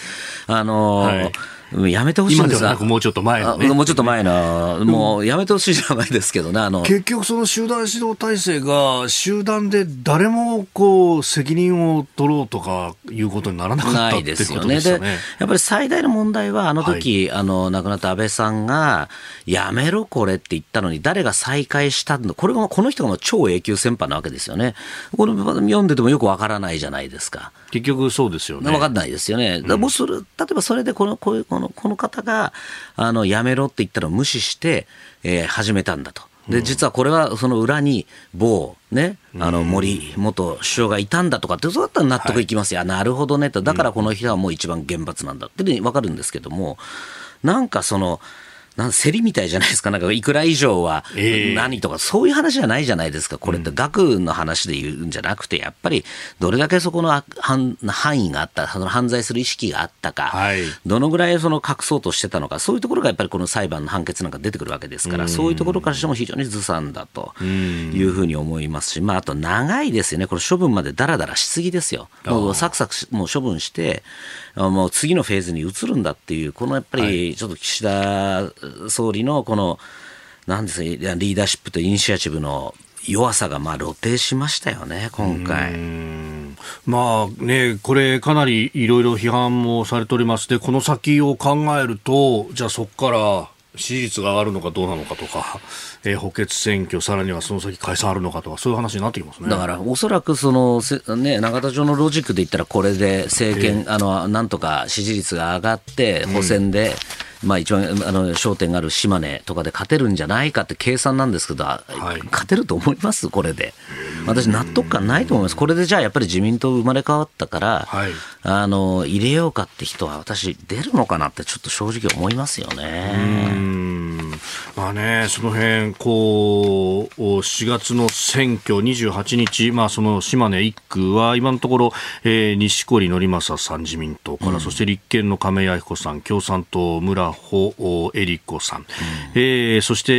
やめてほしいんです。 今ではなくもうちょっと前のね。 もうちょっと前の、もうやめてほしいじゃないですけどね。 結局その集団指導体制が集団で誰もこう責任を取ろうとかいうことにならなかったっていうことですよね。 で、やっぱり最大の問題は亡くなった安倍さんがやめろこれって言ったのに誰が再開したの、この人が超永久戦犯なわけですよね。これ読んでてもよくわからないじゃないですか。 結局そうですよね。 わかんないですよね。もう例えばそれでこの方がやめろって言ったのを無視して、始めたんだと。で実はこれはその裏に某ね、森元首相がいたんだとかって、そうだったら納得いきますよ。なるほどねと。だからこの人はもう一番厳罰なんだって分かるんですけども、なんか競りみたいじゃないですか。なんかいくら以上は何とか、そういう話じゃないじゃないですか。これって額の話で言うんじゃなくて、やっぱりどれだけそこの範囲があった、その犯罪する意識があったか、どのぐらいその隠そうとしてたのか、そういうところがやっぱりこの裁判の判決なんか出てくるわけですから、そういうところからしても非常にずさんだというふうに思いますし、あと長いですよね。これ処分までダラダラしすぎですよ。もうサクサクもう処分して、もう次のフェーズに移るんだっていう、このやっぱりちょっと岸田総理のこのなんですか、リーダーシップとイニシアチブの弱さが露呈しましたよね、今回。 これかなりいろいろ批判もされております。でこの先を考えると、じゃあそこから支持率が上がるのかどうなのかとか、補欠選挙、さらにはその先解散あるのかとか、そういう話になってきますね。 だからおそらく永田町のロジックで言ったら、これで政権、なんとか支持率が上がって補選で、一番焦点がある島根とかで勝てるんじゃないかって計算なんですけど、勝てると思います？これで私納得感ないと思います。これでじゃあやっぱり自民党生まれ変わったから、入れようかって人は私出るのかなってちょっと正直思いますよね。 その辺4月の選挙28日、その島根1区は今のところ、錦織憲正さん自民党から、そして立憲の亀井彰子さん、共産党村穂恵理子さん、そして、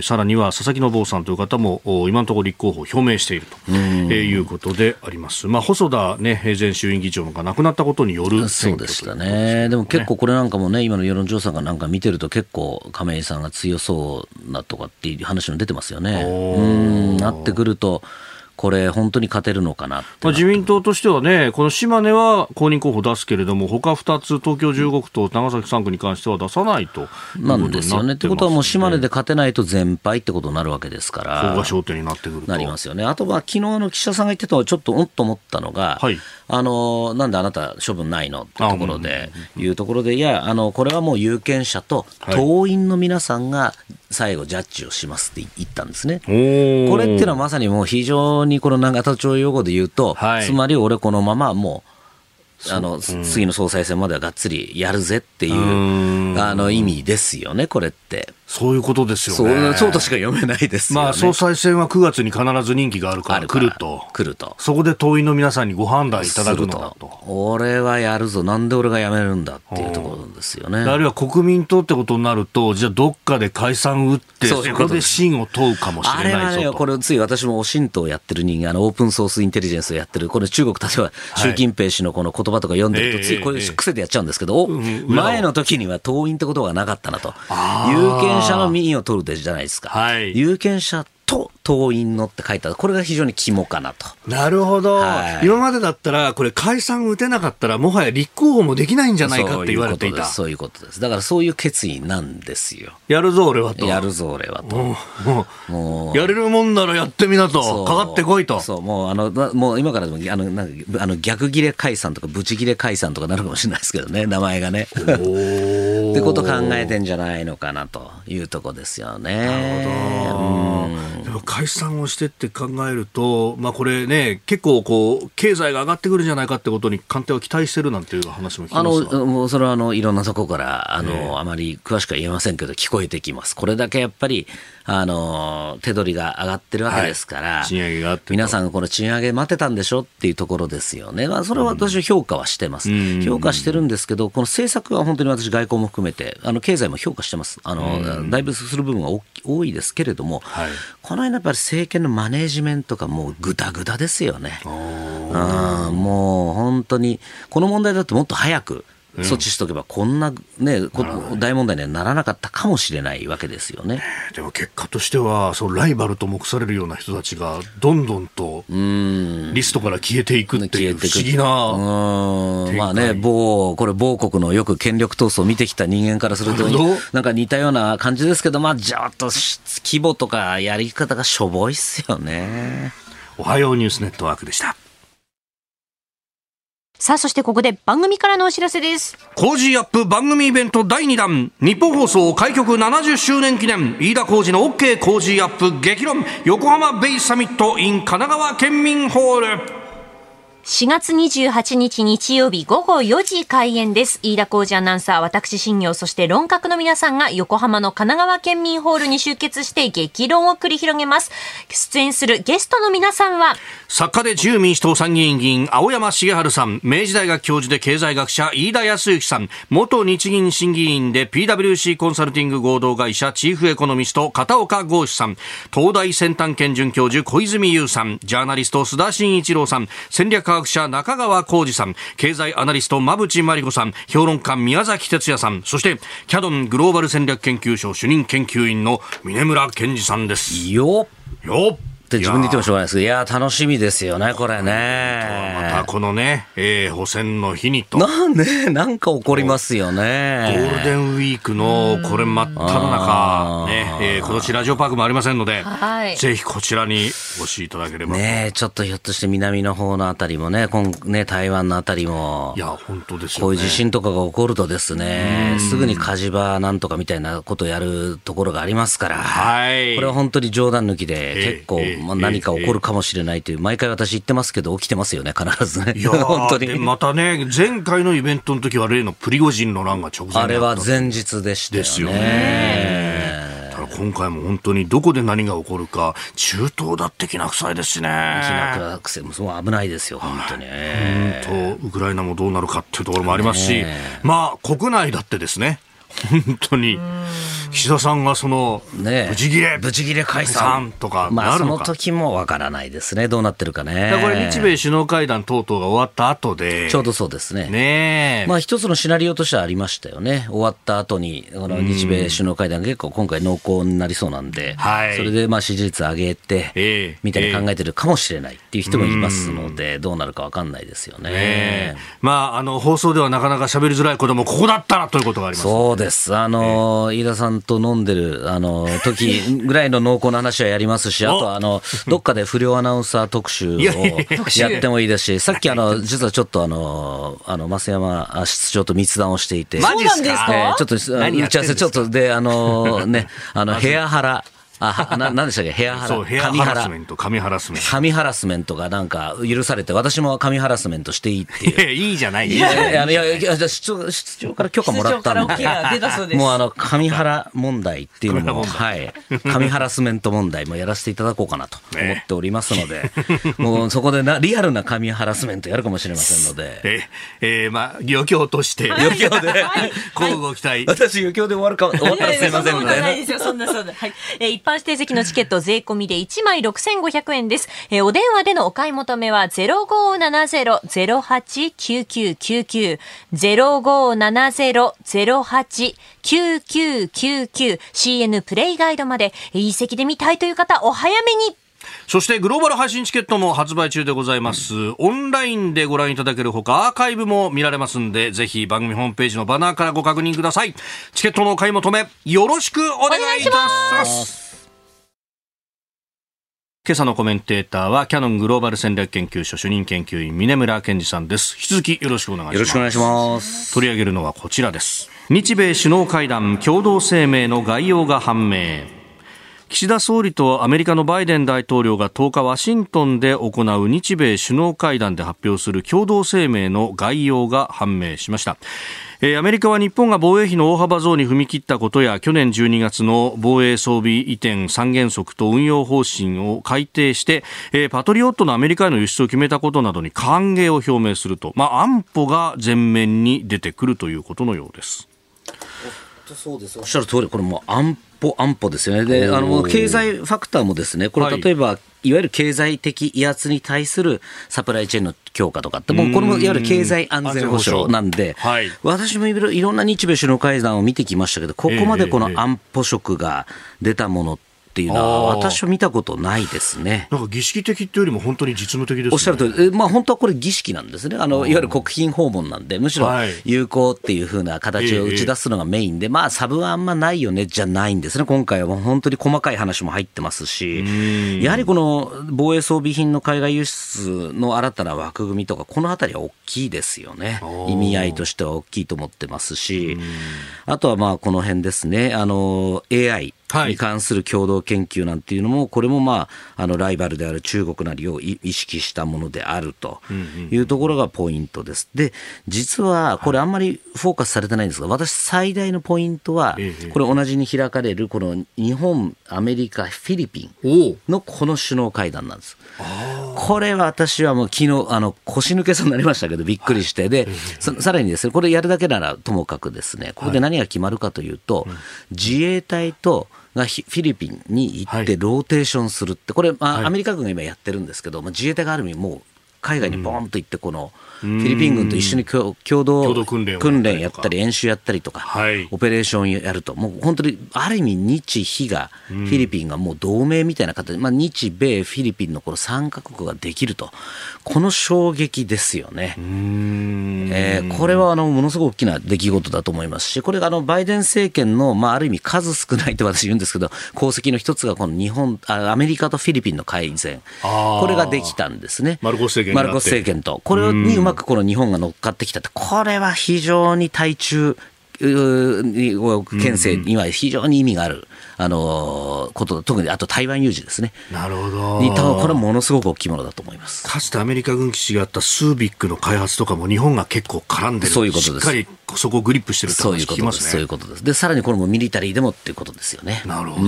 さらには佐々木信夫さんという方も今のところ立候補を表明していると、いうことであります。細田、前衆院議長が亡くなったことによる選挙ということですね。 そうでしたね。でも結構これなんかもね、今の世論調査がなんか見てると結構亀井さんが強そうなとかっていう話も出てますよね。なってくるとこれ本当に勝てるのかなって。 自民党としてはね、この島根は公認候補出すけれども、他2つ東京15区と長崎3区に関しては出さないとなんですよね。ってことはもう島根で勝てないと全敗ってことになるわけですから、 ここが焦点になってくるとなりますよね。あとは昨日の岸田さんが言ってたのはちょっとと思ったのが、なんであなた処分ないのってところで、いうところで、いやこれはもう有権者と党員の皆さんが最後ジャッジをしますって言ったんですね。これっていうのはまさにもう非常にこの永田町用語で言うと、つまり俺このままもう次の総裁選まではがっつりやるぜっていう意味ですよね、これって。 そういうことですよね。 そうとしか読めないですよね。 総裁選は9月に必ず任期があるから来ると。そこで党員の皆さんにご判断いただくのだと。 俺はやるぞ、なんで俺が辞めるんだっていうところですよね。 あるいは国民党ってことになると、じゃあどっかで解散打って、そこで信を問うかもしれないぞと。 あれはね、これつい私も新党をやってる人間、オープンソースインテリジェンスをやってる、これ中国、例えば習近平氏のこの言葉とか読んでると、ついこういう癖でやっちゃうんですけど、前の時には党員ってことがなかったなと。有権者の民意を取るじゃないですか。有権者と党員のって書いてある、これが非常に肝かなと。 なるほど、今までだったらこれ解散打てなかったらもはや立候補もできないんじゃないかって言われていた。 そういうことです。だからそういう決意なんですよ。 やるぞ俺はと。 やるぞ俺はと。 もうやれるもんならやってみなと。かかってこいと。 もう今からでも逆切れ解散とかブチ切れ解散とかなるかもしれないですけどね、名前がね。ってことを考えてんじゃないのかなというとこですよね。 なるほど。 も解散をしてって考えると、これね、結構経済が上がってくるんじゃないかってことに官邸は期待してるなんていう話も聞きますが、 もうそれはいろんなとこからあまり詳しくは言えませんけど聞こえてきます。これだけやっぱり手取りが上がってるわけですから、 賃上げがあって、 皆さんこの賃上げ待ってたんでしょっていうところですよね。それは私は評価はしてます。評価してるんですけど、この政策は本当に私外交も含めて経済も評価してます。だいぶする部分は多いですけれども、この辺やっぱり政権のマネージメントがもうグダグダですよね。もう本当にこの問題だともっと早く措置しておけばこんな、大問題にはならなかったかもしれないわけですよね。 でも結果としてはライバルと目されるような人たちがどんどんとリストから消えていくっていう不思議なこれ某国のよく権力闘争を見てきた人間からするとなんか似たような感じですけど、ちょっと規模とかやり方がしょぼいっすよね。 おはようニュースネットワークでした。 さあ、そしてここで番組からのお知らせです。 コージーアップ番組イベント第2弾、日本放送開局70周年記念、飯田浩司の OK コージーアップ激論横浜ベイサミット in 神奈川県民ホール。 4月28日日曜日午後4時開演です。飯田浩司アナウンサー、私新業、そして論客の皆さんが横浜の神奈川県民ホールに集結して激論を繰り広げます。出演するゲストの皆さんは、 作家で自由民主党参議院議員青山茂春さん、明治大学教授で経済学者飯田康之さん、元日銀審議員で PwC コンサルティング合同会社チーフエコノミスト片岡剛志さん、東大先端研准教授小泉悠さん、ジャーナリスト須田慎一郎さん、戦略科学者中川浩二さん、経済アナリスト馬淵真理子さん、評論家宮崎哲也さん、そしてキャドングローバル戦略研究所主任研究員の峯村健二さんです。 よっって自分で言ってもしょうがないですけど、楽しみですよね、これね。 またこのね、補選の日にとなんか起こりますよね。 ゴールデンウィークのこれ真っ只中、今年ラジオパークもありませんので、ぜひこちらにお越しいただければちょっとひょっとして南の方のあたりも台湾のあたりも、 本当ですよね、 こういう地震とかが起こるとですね、すぐに火事場なんとかみたいなことをやるところがありますから、これは本当に冗談抜きで結構何か起こるかもしれないという、毎回私言ってますけど起きてますよね、必ずね。本当にまたね、前回のイベントの時は例のプリゴジンの乱が直前だった、 あれは前日でしたよね。ですよね。 ただ今回も本当にどこで何が起こるか、中東だってきな臭いですしね。 きな臭いもそう危ないですよ、本当に。 ウクライナもどうなるかっていうところもありますし、国内だってですね、本当に岸田さんがブチギレ解散とかなるのか、 その時もわからないですね、どうなってるかね。 これ日米首脳会談等々が終わった後で、 ちょうどそうですね。一つのシナリオとしてはありましたよね。終わった後にこの日米首脳会談が結構今回濃厚になりそうなんで、それで支持率上げてみたいに考えてるかもしれないっていう人もいますので、どうなるかわかんないですよね。 放送ではなかなか喋りづらいこともここだったらということがあります。 そうです。飯田さんと飲んでる時ぐらいの濃厚な話はやりますし、あとどっかで不良アナウンサー特集をやってもいいですし、さっき実はちょっと増山室長と密談をしていて、 そうなんですか？ ちょっと打ち合わせちょっとでヘアハラ何でしたっけ、ヘアハラ、 ヘアハラスメント、神ハラスメント、 神ハラスメントがなんか許されて、私も神ハラスメントしていいっていう。 いいじゃない。 じゃあ室長から許可もらったんで、もう神ハラ問題っていうのも、神ハラスメント問題もやらせていただこうかなと思っておりますので、もうそこでリアルな神ハラスメントやるかもしれませんので、 余興として余興でこうご期待。 私余興で終わったらすいませんみたいな。 一般指定席のチケット税込みで1枚6500円です。お電話でのお買い求めは 0570-089999 0570-089999 CN プレイガイドまで。いい席で見たいという方お早めに。 そしてグローバル配信チケットも発売中でございます。オンラインでご覧いただけるほかアーカイブも見られますんで、ぜひ番組ホームページのバナーからご確認ください。チケットのお買い求めよろしくお願いいたします。今朝のコメンテーターはキヤノングローバル戦略研究所主任研究員峯村健二さんです。引き続きよろしくお願いします。 よろしくお願いします。 取り上げるのはこちらです。日米首脳会談共同声明の概要が判明。 岸田総理とアメリカのバイデン大統領が10日ワシントンで行う日米首脳会談で発表する共同声明の概要が判明しました。アメリカは日本が防衛費の大幅増に踏み切ったことや去年12月の防衛装備移転三原則と運用方針を改定して、パトリオットのアメリカへの輸出を決めたことなどに歓迎を表明すると、安保が前面に出てくるということのようです。 そうです、おっしゃる通り、これも安保ですよね。で、経済ファクターもですね、これ例えば、いわゆる経済的威圧に対するサプライチェーンの強化とかって、もうこれもいわゆる経済安全保障なんで、私もいろんな日米首脳会談を見てきましたけど、ここまでこの安保色が出たものっていうのは私は見たことないですね。 なんか儀式的っていうよりも本当に実務的ですね。 おっしゃる通り、本当はこれ儀式なんですね。いわゆる国賓訪問なんで、むしろ友好っていう風な形を打ち出すのがメインで、サブはあんまないよねじゃないんですね。今回は本当に細かい話も入ってますし、やはりこの防衛装備品の海外輸出の新たな枠組みとか、このあたりは大きいですよね。意味合いとしては大きいと思ってますし、あとはこの辺ですね、AIに関する共同研究なんていうのも、これもライバルである中国なりを意識したものであるというところがポイントです。で、実はこれあんまりフォーカスされてないんですが、私最大のポイントは、これ同じに開かれるこの日本、アメリカ、フィリピンのこの首脳会談なんです。これは私はもう昨日腰抜けそうになりましたけどびっくりして、でさらにですね、これやるだけならともかくですね、ここで何が決まるかというと、自衛隊とフィリピンに行ってローテーションするって、これ、アメリカ軍が今やってるんですけど、自衛隊がある意味もう海外にボーンと行って、このフィリピン軍と一緒に共同訓練やったり演習やったりとか、オペレーションやると、もう本当にある意味日菲が、フィリピンがもう同盟みたいな形で、日米フィリピンのこの3カ国ができると、この衝撃ですよね。これはものすごく大きな出来事だと思いますし、これがバイデン政権の、ある意味数少ないと私言うんですけど、功績の一つがこのアメリカとフィリピンの改善、これができたんですね。 マルコス政権と、これにうまくこの日本が乗っかってきたって、これは非常に対中牽制には非常に意味があることだ。特にあと台湾有事ですね。 なるほど。 これはものすごく大きいものだと思います。 かつてアメリカ軍基地があったスービックの開発とかも日本が結構絡んでる。 そういうことです。 しっかりそこをグリップしてるって話聞きますね。 そういうことです。で、さらにこれもミリタリーでもっていうことですよね。 なるほど。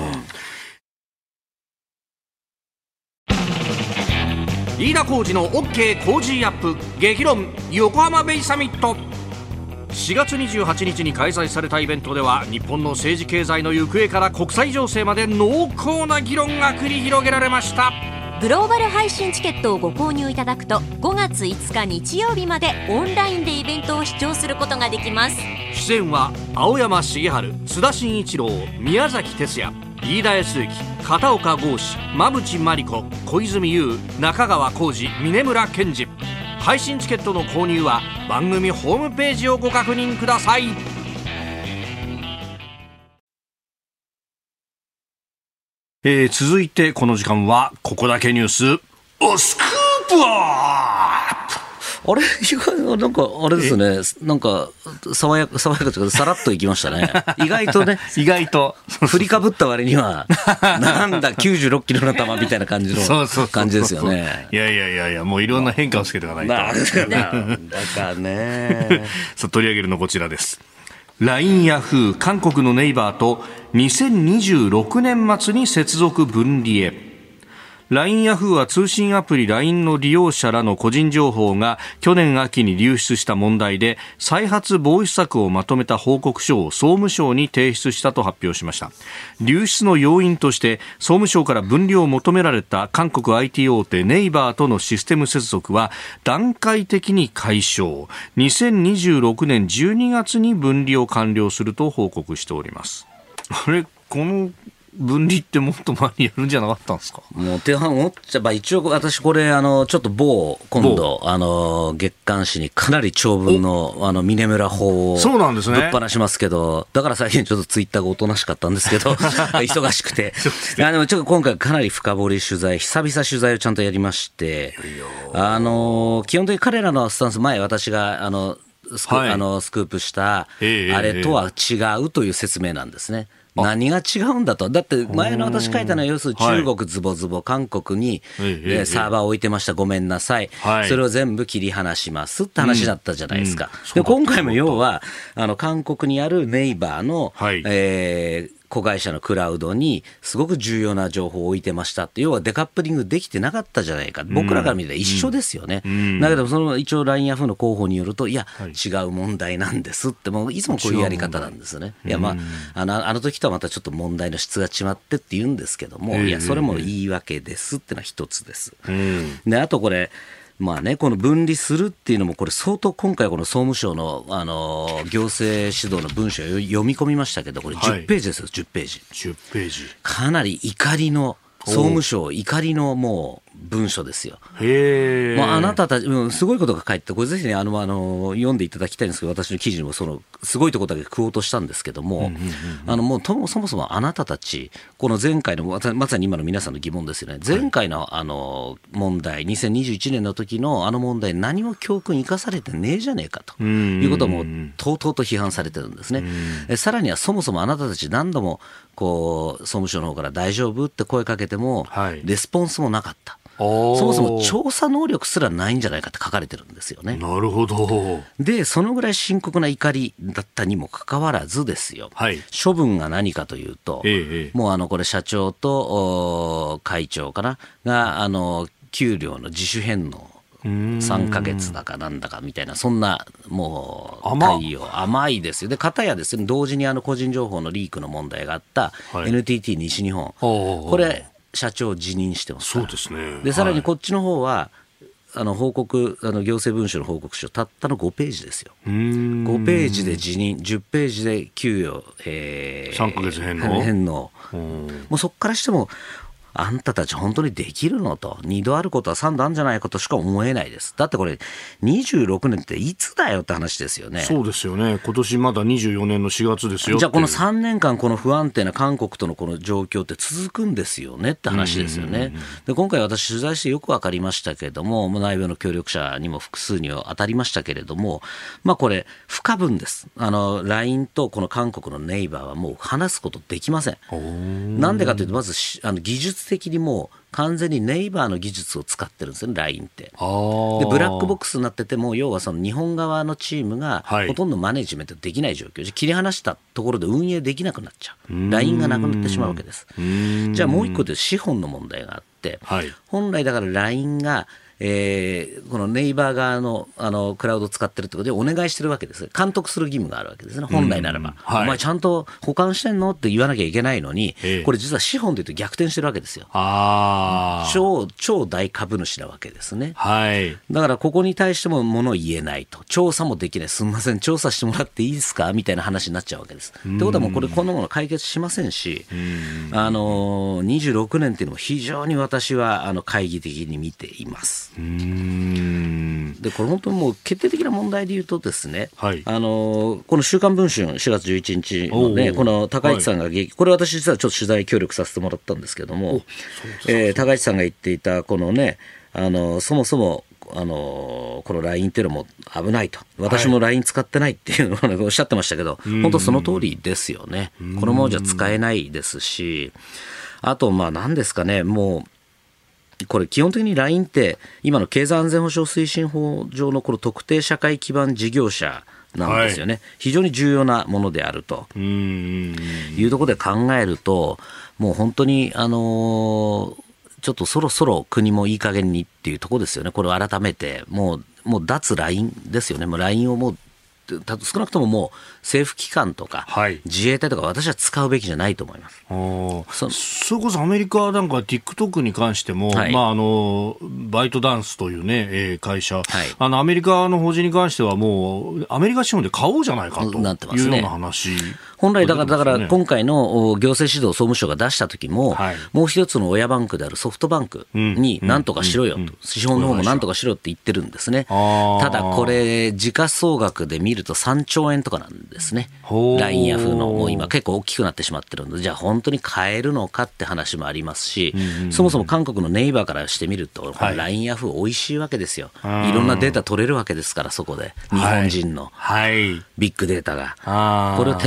飯田浩司の OK 工事アップ激論横浜ベイサミット。4月28日に開催されたイベントでは、日本の政治経済の行方から国際情勢まで濃厚な議論が繰り広げられました。 グローバル配信チケットをご購入いただくと、5月5日日曜日までオンラインでイベントを視聴することができます。 出演は青山茂春、津田慎一郎、宮崎哲也、飯田康之、片岡剛志、馬淵真理子、小泉悠、中川浩二、峯村健二。配信チケットの購入は番組ホームページをご確認ください。 続いてこの時間はここだけニューススクープアップ。 あれなんかあれですね、なんか爽やかというかさらっといきましたね。意外とね、振りかぶった割にはなんだ96キロの球みたいな感じの感じですよね。 いやもういろんな変化をつけていかないと。 だからね。 さあ取り上げるのこちらです。LINE ヤフー韓国のネイバーと2026年末に接続分離へ。LINE ヤフーは通信アプリ LINE の利用者らの個人情報が去年秋に流出した問題で、再発防止策をまとめた報告書を総務省に提出したと発表しました。流出の要因として総務省から分離を求められた韓国 IT 大手ネイバーとのシステム接続は段階的に解消、2026年12月に分離を完了すると報告しております。あれ、この分離ってもっと前にやるんじゃなかったんですか。 もう手半持っちゃ一応私これちょっと今度月刊誌にかなり長文の峯村法をぶっ放しますけど、だから最近ちょっとツイッターがおとなしかったんですけど忙しくてでもちょっと今回かなり深掘り取材、久々取材をちゃんとやりまして、基本的に彼らのスタンス、前私がスクープしたあれとは違うという説明なんですね。 何が違うんだと。だって前の私書いたのは要するに中国ズボズボ、韓国にサーバーを置いてました、ごめんなさい、それを全部切り離しますって話だったじゃないですか。で今回も要は韓国にあるネイバーの、子会社のクラウドにすごく重要な情報を置いてましたって、要はデカップリングできてなかったじゃないか、僕らから見たら一緒ですよね。だけどその一応 LINE ヤフーの広報によると、いや、違う問題なんですって、もういつもこういうやり方なんですね。いや、まあ、あの時とはまたちょっと問題の質が違ってって言うんですけども、いやそれも言い訳ですってのは一つです。であとこれまあね、この分離するっていうのも、これ相当今回この総務省の、行政指導の文書を読み込みましたけど、これ10ページですよ、10ページ。10ページ。かなり怒りの、総務省怒りのもう文書ですよ。へー。あなたたち、すごいことが書いてて、これぜひね、読んでいただきたいんですけど、私の記事にもその、すごいところだけ食おうとしたんですけども、もうそもそもあなたたち、この前回の、まさに今の皆さんの疑問ですよね。前回の問題、2021年の時の問題、何も教訓生かされてねえじゃねえかということも、とうとうと批判されてるんですね。さらにはそもそもあなたたち何度も、こう、総務省の方から大丈夫って声かけても、レスポンスもなかった。そもそも調査能力すらないんじゃないかって書かれてるんですよね。 なるほど。 でそのぐらい深刻な怒りだったにもかかわらずですよ、処分が何かというと、もうこれ社長と会長かなが給料の自主返納3ヶ月だかなんだかみたいな、そんなもう対応甘いですよ。で片やですね、同時に個人情報のリークの問題があった NTT 西日本、これ社長を辞任してますから。 そうですね。 でさらにこっちの方は報告行政文書の報告書たったの5ページですよ。5ページで辞任、10ページで給与、 3ヶ月返納。 もうそこからしてもあんたたち本当にできるのと、2度あることは3度あるんじゃないかとしか思えないです。だってこれ26年っていつだよって話ですよね。 そうですよね。今年まだ24年の4月ですよ。 じゃあこの3年間この不安定な韓国とのこの状況って続くんですよねって話ですよね。で今回私取材してよく分かりましたけれども、内部の協力者にも複数には当たりましたけれども、まあこれ不可分です。LINE とこの韓国のネイバーはもう話すことできません。なんでかというと、まず技術的にもう完全にネイバーの技術を使ってるんですよね、LINE って。でブラックボックスになってても、要はその日本側のチームがほとんどマネジメントできない状況で、切り離したところで運営できなくなっちゃう、LINE がなくなってしまうわけです。じゃあもう一個で資本の問題があって、本来だから LINE がこのネイバー側のクラウドを使ってるってことでお願いしてるわけです。監督する義務があるわけですね、本来ならば。お前ちゃんと保管してんのって言わなきゃいけないのに、これ実は資本で言うと逆転してるわけですよ。超大株主なわけですね。だからここに対しても物を言えないと、調査もできない、すみません調査してもらっていいですかみたいな話になっちゃうわけです。ってことはもうこんなもの解決しませんし、26年っていうのも非常に私は懐疑的に見ています。でこれ本当にもう決定的な問題で言うとですね、この週刊文春4月11日のね、この高市さんが、これ私実はちょっと取材協力させてもらったんですけども、高市さんが言っていたこのね、そもそもこの LINE っていうのも危ないと、私も LINE 使ってないっていうのをおっしゃってましたけど、本当その通りですよね。このままじゃ使えないですし、あとまあ何ですかね、もうこれ基本的に LINE って今の経済安全保障推進法上のこの特定社会基盤事業者なんですよね。非常に重要なものであるというところで考えると、もう本当にちょっとそろそろ国もいい加減にっていうところですよね。これを改めてもう脱 LINE ですよね。もう LINE をもう少なくとももう政府機関とか自衛隊とか私は使うべきじゃないと思います。 それこそアメリカなんか TikTok に関しても、バイトダンスというね、会社、アメリカの法人に関してはもうアメリカ資本で買おうじゃないかというような話。 本来だから今回の行政指導総務省が出した時も、もう一つの親バンクであるソフトバンクに何とかしろよと、資本の方も何とかしろって言ってるんですね。ただこれ時価総額で見ると3兆円とかなんですね。LINE ヤフーのもう今結構大きくなってしまってるので、じゃあ本当に買えるのかって話もありますし、そもそも韓国のネイバーからしてみると、LINE ヤフー美味しいわけですよ。いろんなデータ取れるわけですから、そこで日本人のビッグデータが、これを手放す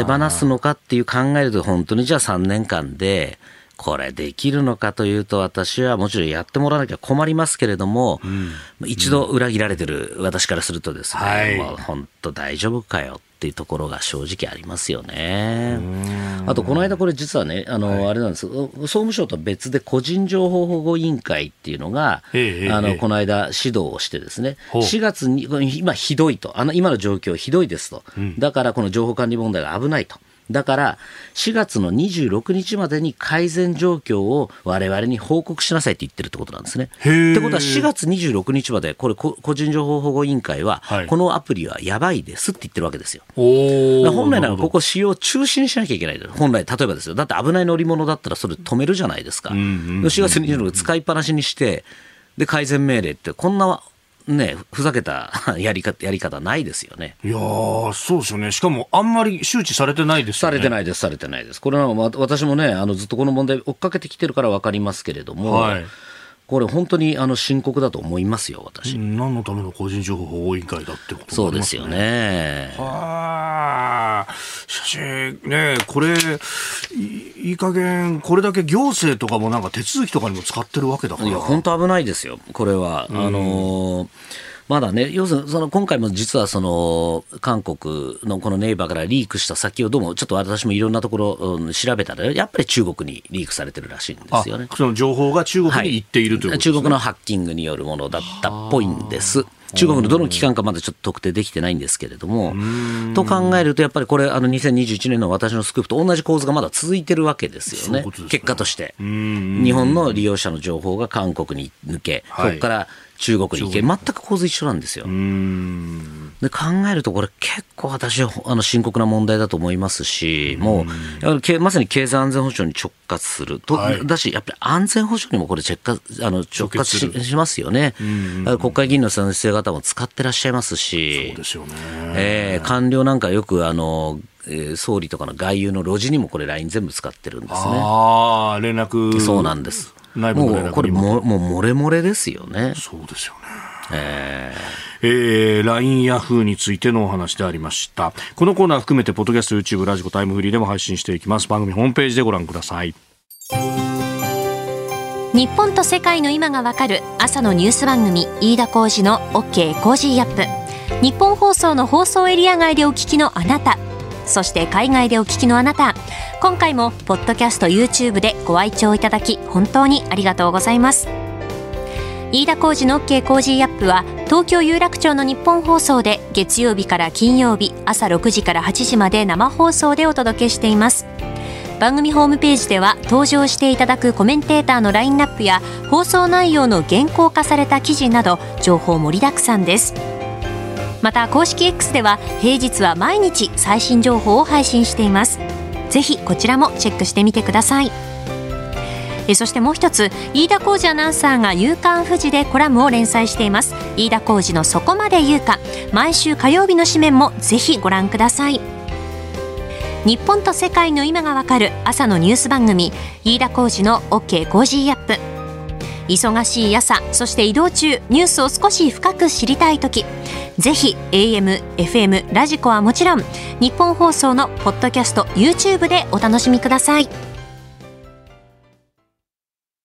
すのかっていう考えると、本当にじゃあ3年間でこれできるのかというと、私はもちろんやってもらわなきゃ困りますけれども、一度裏切られてる私からするとですね、もう本当大丈夫かよっていうところが正直ありますよね。あとこの間これ実はね、あれなんです、総務省とは別で個人情報保護委員会っていうのが、この間指導をしてですね、4月に今ひどいと、今の状況ひどいですと、だからこの情報管理問題が危ないと。だから4月の26日までに改善状況を我々に報告しなさいって言ってるってことなんですね。ってことは4月26日までこれ個人情報保護委員会は、このアプリはやばいですって言ってるわけですよ。本来ならここ使用中止にしなきゃいけない。本来例えばですよ、だって危ない乗り物だったらそれ止めるじゃないですか。4月26日使いっぱなしにしてで改善命令ってこんなね、ふざけたやり方ないですよね。 いやそうですよね。しかもあんまり周知されてないですよね。されてないです。これは私もね、ずっとこの問題追っかけてきてるから分かりますけれども、これ本当に深刻だと思いますよ、私。 何のための個人情報保護委員会だってことそうですよね。 しかしね、これいい加減これだけ行政とかもなんか手続きとかにも使ってるわけだから。 いや本当危ないですよ、これは。まだね、要するに今回も実は韓国のこのネイバーからリークした先をどうもちょっと私もいろんなところ調べたらやっぱり中国にリークされてるらしいんですよね。 その情報が中国に行っているということですね。 中国のハッキングによるものだったっぽいんです。中国のどの機関かまだちょっと特定できてないんですけれども、と考えるとやっぱりこれ2021年の私のスクープと同じ構図がまだ続いてるわけですよね。結果として日本の利用者の情報が韓国に抜け、そこから中国に行け、全く構図一緒なんですよ。で考えるとこれ結構私は深刻な問題だと思いますし、もうまさに経済安全保障に直轄すると、だしやっぱり安全保障にもこれ直轄しますよね。国会議員の先生方も使ってらっしゃいますし、 そうですよね。 官僚なんかよく総理とかの外遊の路地にもこれ LINE 全部使ってるんですね。 連絡。 そうなんです。 内部の連絡にもこれもう漏れ漏れですよね。 そうですよね。LINE ヤフーについてのお話でありました。このコーナー含めてポッドキャスト、YouTube、ラジコ、タイムフリーでも配信していきます。番組ホームページでご覧ください。 日本と世界の今がわかる朝のニュース番組、飯田浩司の OK コージーアップ。日本放送の放送エリア外でお聞きのあなた、そして海外でお聞きのあなた、今回もポッドキャスト YouTube でご愛聴いただき本当にありがとうございます。飯田浩司の OK コージーアップは東京有楽町の日本放送で月曜日から金曜日朝6時から8時まで生放送でお届けしています。番組ホームページでは登場していただくコメンテーターのラインナップや放送内容の原稿化された記事など情報盛りだくさんです。また公式 X では平日は毎日最新情報を配信しています。ぜひこちらもチェックしてみてください。そしてもう一つ、飯田浩司アナウンサーが夕刊フジでコラムを連載しています。飯田浩司のそこまで言うか、毎週火曜日の紙面もぜひご覧ください。日本と世界の今がわかる朝のニュース番組、飯田浩司の OK コージーアップ。忙しい朝、そして移動中、ニュースを少し深く知りたいとき、ぜひ AM、FM、ラジコはもちろん日本放送のポッドキャスト、YouTube でお楽しみください。